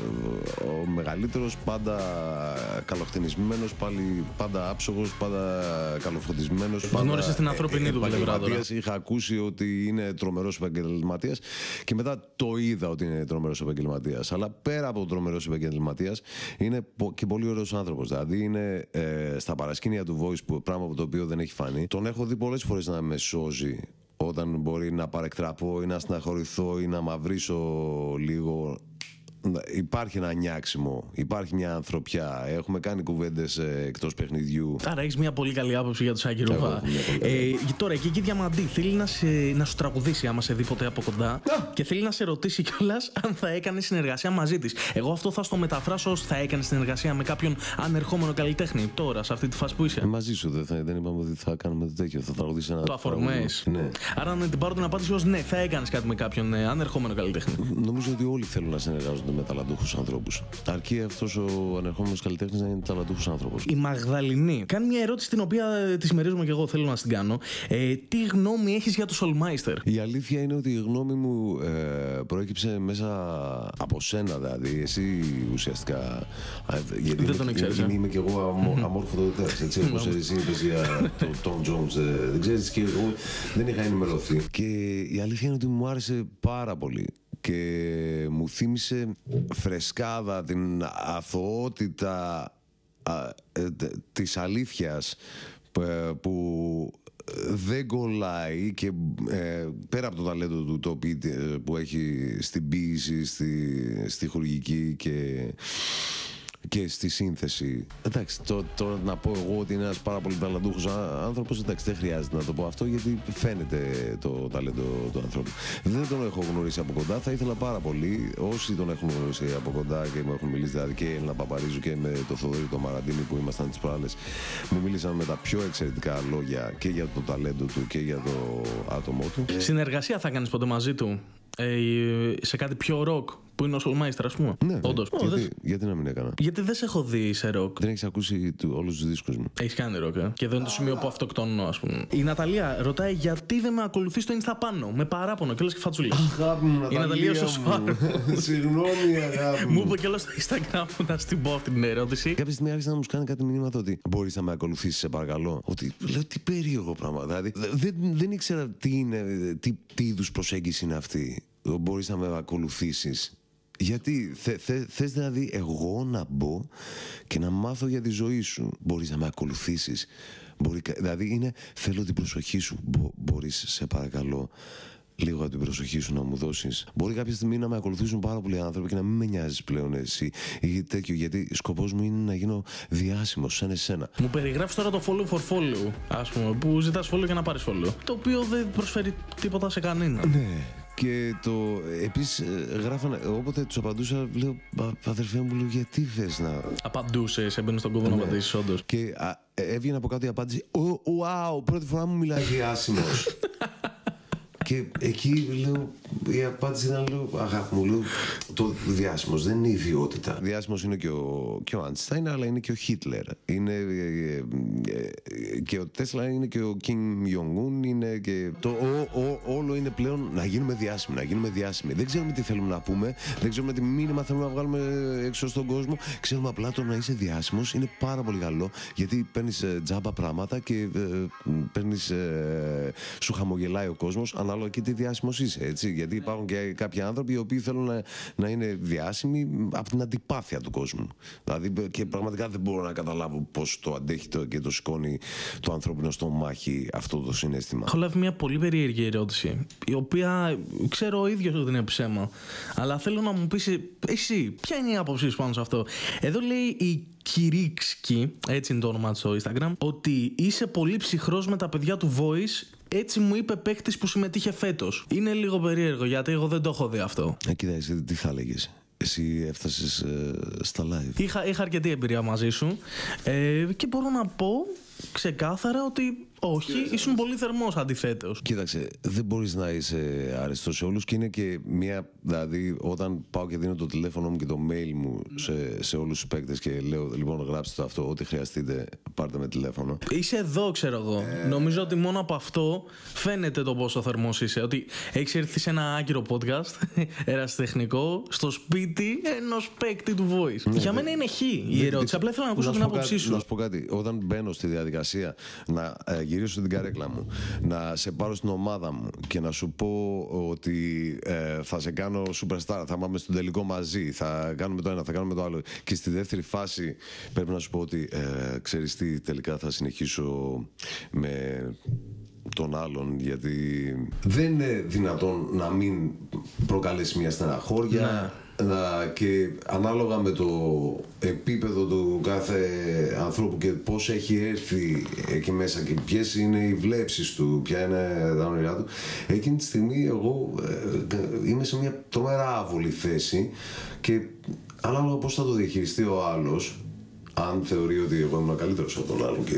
ο μεγαλύτερος, πάντα καλοχτενισμένος, πάλι πάντα άψογος, πάντα καλοφροντισμένος. Γνώρισες την ανθρωπινή του πλευρά τώρα. Είχα ακούσει ότι είναι τρομερός επαγγελματίας και μετά το είδα ότι είναι τρομερός επαγγελματίας. Αλλά πέρα από τρομερός επαγγελματίας, είναι και πολύ ωραίος άνθρωπος. Δηλαδή είναι στα παρασκήνια του Voice, πράγμα από το οποίο δεν έχει φανεί. Τον έχω δει πολλές φορές να με σώζει όταν μπορεί να παρεκτραπώ ή να στεναχωρηθώ ή να μαυρίσω λίγο. Υπάρχει ένα νιάξιμο, υπάρχει μια ανθρωπιά. Έχουμε κάνει κουβέντες εκτός παιχνιδιού. Άρα έχεις μια πολύ καλή άποψη για τον Σάκη Ρουβά. Τώρα εκεί Διαμαντή θέλει να σου τραγουδήσει, άμα σε δει ποτέ από κοντά, και θέλει να σε ρωτήσει κιόλας αν θα έκανε συνεργασία μαζί της. Εγώ αυτό θα στο μεταφράσω ως θα έκανε συνεργασία με κάποιον ανερχόμενο καλλιτέχνη τώρα, σε αυτή τη φάση που είσαι. Μαζί σου δεν είπαμε ότι θα κάνουμε το τέτοιο. Θα τραγουδήσει ένα. Το αφορμές. Ναι. Άρα να την πάρω την απάντηση ως ναι, θα έκανες κάτι με κάποιον ανερχόμενο καλλιτέχνη. Νομίζω ότι όλοι θέλουν να συνεργάζονται με ταλαντούχους ανθρώπους. Αρκεί αυτός ο ανερχόμενος καλλιτέχνης να είναι ταλαντούχος άνθρωπος. Η Μαγδαληνή κάνει μια ερώτηση την οποία τη συμμερίζομαι και εγώ, θέλω να την κάνω. Τι γνώμη έχεις για το Soulmeister? Η αλήθεια είναι ότι η γνώμη μου προέκυψε μέσα από σένα, δηλαδή. Εσύ ουσιαστικά. Γιατί δεν τον ήξερες. Είμαι κι εγώ αμόρφωτο τέρας, έτσι. Όπως εσύ είπες για τον Tom Jones. Δεν ξέρεις, και εγώ δεν είχα ενημερωθεί. Και η αλήθεια είναι ότι μου άρεσε πάρα πολύ. Και μου θύμισε φρεσκάδα, την αθωότητα της αλήθειας που δεν κολλάει, και πέρα από το ταλέντο του το που έχει στην ποίηση, στη χορηγική και και στη σύνθεση. Εντάξει, τώρα να πω εγώ ότι είναι ένας πάρα πολύ ταλαντούχος άνθρωπος, εντάξει, δεν χρειάζεται να το πω αυτό, γιατί φαίνεται το ταλέντο του ανθρώπου. Δεν τον έχω γνωρίσει από κοντά, θα ήθελα πάρα πολύ. Όσοι τον έχουν γνωρίσει από κοντά και μου έχουν μιλήσει, δηλαδή και η Έλληνα Παπαρίζου και με το Θοδωρή το Μαραντίνη που ήμασταν τις προάλλες, μου μίλησαν με τα πιο εξαιρετικά λόγια και για το ταλέντο του και για το άτομό του. Συνεργασία θα κάνεις ποτέ μαζί του? Σε κάτι πιο ροκ που είναι ο Soulmeister, ας πούμε? Ναι, όντως. Γιατί να μην έκανα? Γιατί δεν σε έχω δει σε ροκ. Δεν έχεις ακούσει όλους τους δίσκους μου? Έχεις κάνει ροκ, και εδώ είναι το σημείο που αυτοκτονώ, ας πούμε. Η Ναταλία ρωτάει γιατί δεν με ακολουθεί στο Insta πάνω. Με παράπονο και όλες και φατσούλες. Αγάπη μου, η Ναταλία συγγνώμη, αγάπη μου. Μου είπε κιόλας στο Instagram που να στην πω αυτή την ερώτηση. Κάποια στιγμή άρχισε να μου κάνει κάτι μηνύματα ότι μπορείς να με ακολουθήσεις, σε παρακαλώ. Ότι λέω τι περίεργο πράγμα. Δηλαδή δεν ήξερα τι είδους προσέγγιση είναι αυτή. Μπορείς να με ακολουθήσεις. Γιατί θες δηλαδή εγώ να μπω και να μάθω για τη ζωή σου? Μπορείς να με ακολουθήσεις? Δηλαδή θέλω την προσοχή σου. Μπορείς, σε παρακαλώ, λίγο από την προσοχή σου να μου δώσεις? Μπορεί κάποια στιγμή να με ακολουθήσουν πάρα πολλοί άνθρωποι και να μην με νοιάζεις πλέον εσύ ή τέτοιο, γιατί σκοπός μου είναι να γίνω διάσημος σαν εσένα. Μου περιγράφεις τώρα το follow for follow, ας πούμε, που ζητάς follow για να πάρεις follow, το οποίο δεν προσφέρει τίποτα σε κανέναν. Ναι. Και επίσης γράφανε, όποτε τους απαντούσα, λέω, αδερφέ μου, γιατί θες να... Απαντούσες, έμπαινες στον κόπο να απαντήσεις, όντως. Και έβγαινε από κάτω η απάντηση, wow, πρώτη φορά μου μιλάει διάσημος. Και εκεί λέω, η απάντηση ήταν, αγάπη μου, λέω, το διάσημος δεν είναι ιδιότητα. Διάσημος είναι και ο Einstein, αλλά είναι και ο Χίτλερ. Είναι και ο Τέσλα, είναι και ο Κιμ Ιονγκούν, είναι και όλο είναι πλέον να γίνουμε διάσημοι. Δεν ξέρουμε τι θέλουμε να πούμε, δεν ξέρουμε τι μήνυμα θέλουμε να βγάλουμε έξω στον κόσμο. Ξέρουμε απλά το να είσαι διάσημος είναι πάρα πολύ καλό, γιατί παίρνεις τζάμπα πράγματα και σου χαμογελάει ο κόσμος, ανάλογα και τι διάσημος είσαι, έτσι. Γιατί υπάρχουν και κάποιοι άνθρωποι οι οποίοι θέλουν να είναι διάσημοι από την αντιπάθεια του κόσμου. Δηλαδή, και πραγματικά δεν μπορώ να καταλάβω πώς το αντέχει και το σηκώνει το ανθρώπινο στομάχι αυτό το συναίσθημα. Έχω λάβει μια πολύ περίεργη ερώτηση, η οποία ξέρω ο ίδιος ότι είναι ψέμα, αλλά θέλω να μου πεις εσύ, ποια είναι η άποψή σου πάνω σε αυτό? Εδώ λέει η Κυρίξκι, έτσι είναι το όνομα στο Instagram, ότι είσαι πολύ ψυχρός με τα παιδιά του Voice. Έτσι μου είπε παίκτης που συμμετείχε φέτος. Είναι λίγο περίεργο, γιατί εγώ δεν το έχω δει αυτό. Κοίτα, εσύ τι θα έλεγες? Εσύ έφτασες στα live. Είχα αρκετή εμπειρία μαζί σου και μπορώ να πω ξεκάθαρα ότι όχι, ήσουν πολύ θερμός αντιθέτως. Κοίταξε, δεν μπορείς να είσαι αρεστός σε όλους και είναι και μια. Δηλαδή, όταν πάω και δίνω το τηλέφωνο μου και το mail μου σε όλους τους παίκτες και λέω, λοιπόν, γράψτε το αυτό, ό,τι χρειαστείτε, πάρτε με τηλέφωνο. Είσαι εδώ, ξέρω εγώ. Νομίζω ότι μόνο από αυτό φαίνεται το πόσο θερμός είσαι. Ότι έχεις έρθει σε ένα άκυρο podcast, ερασιτεχνικό, στο σπίτι ενός παίκτη του Voice. Για μένα είναι χ η ερώτηση. Απλά θέλω να ακούσω την άποψή σου. Να σου πω κάτι. Όταν μπαίνω στη διαδικασία να γυρίσω την καρέκλα μου, να σε πάρω στην ομάδα μου και να σου πω ότι θα σε κάνω superstar, θα πάμε στον τελικό μαζί, θα κάνουμε το ένα, θα κάνουμε το άλλο, και στη δεύτερη φάση πρέπει να σου πω ότι ξέρεις τι, τελικά θα συνεχίσω με τον άλλον, γιατί δεν είναι δυνατόν να μην προκαλέσει μια στεναχώρια. Και ανάλογα με το επίπεδο του κάθε ανθρώπου και πώς έχει έρθει εκεί μέσα και ποιες είναι οι βλέψεις του, ποια είναι τα όνειρά του, εκείνη τη στιγμή εγώ είμαι σε μια τρομερά άβολη θέση και ανάλογα πώς θα το διαχειριστεί ο άλλος, αν θεωρεί ότι εγώ ήμουν καλύτερος από τον άλλον και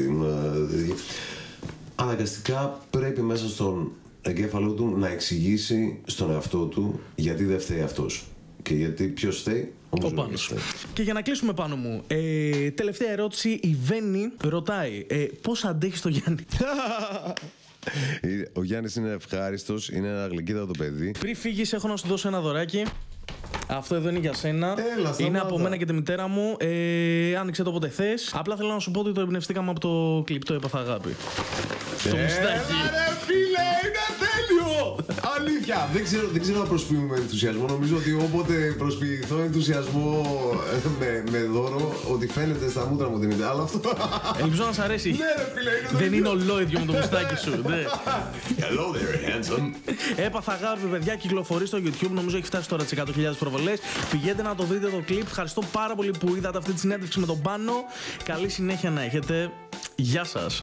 αναγκαστικά πρέπει μέσα στον εγκέφαλό του να εξηγήσει στον εαυτό του γιατί δεν φταίει αυτός. Και γιατί ποιος φταίει? Ο Πάνος. Και για να κλείσουμε, Πάνω μου, τελευταία ερώτηση. Η Βέννη ρωτάει πώς αντέχεις το Γιάννη? Ο Γιάννης είναι ευχάριστος, είναι ένα γλυκύτατο παιδί. Πριν φύγεις, έχω να σου δώσω ένα δωράκι. Αυτό εδώ είναι για σένα. Είναι από μένα και τη μητέρα μου. Άνοιξε το όποτε θες. Απλά θέλω να σου πω ότι το εμπνευστήκαμε από το κλιπ, το Έπαθα Αγάπη. Το μουστάκι. Ρε φίλε, είναι τέλειο! αλήθεια. Δεν ξέρω να προσποιούμε ενθουσιασμό. Νομίζω ότι όποτε προσποιηθώ ενθουσιασμό με δώρο, ότι φαίνεται στα μούτρα μου ότι είναι. Αλλά αυτό. Ελπίζω να σ' αρέσει. Ναι, ρε φίλε, δεν είναι ολόιδιο με το μουστάκι σου. Hello there, handsome. Έπαθα αγάπη, παιδιά, κυκλοφορεί στο YouTube. Νομίζω έχει φτάσει τώρα τις 100.000 προβολές. Πηγαίνετε να το δείτε το κλιπ. Ευχαριστώ πάρα πολύ που είδατε αυτή τη συνέντευξη με τον Πάνο. Καλή συνέχεια να έχετε. Γεια σας.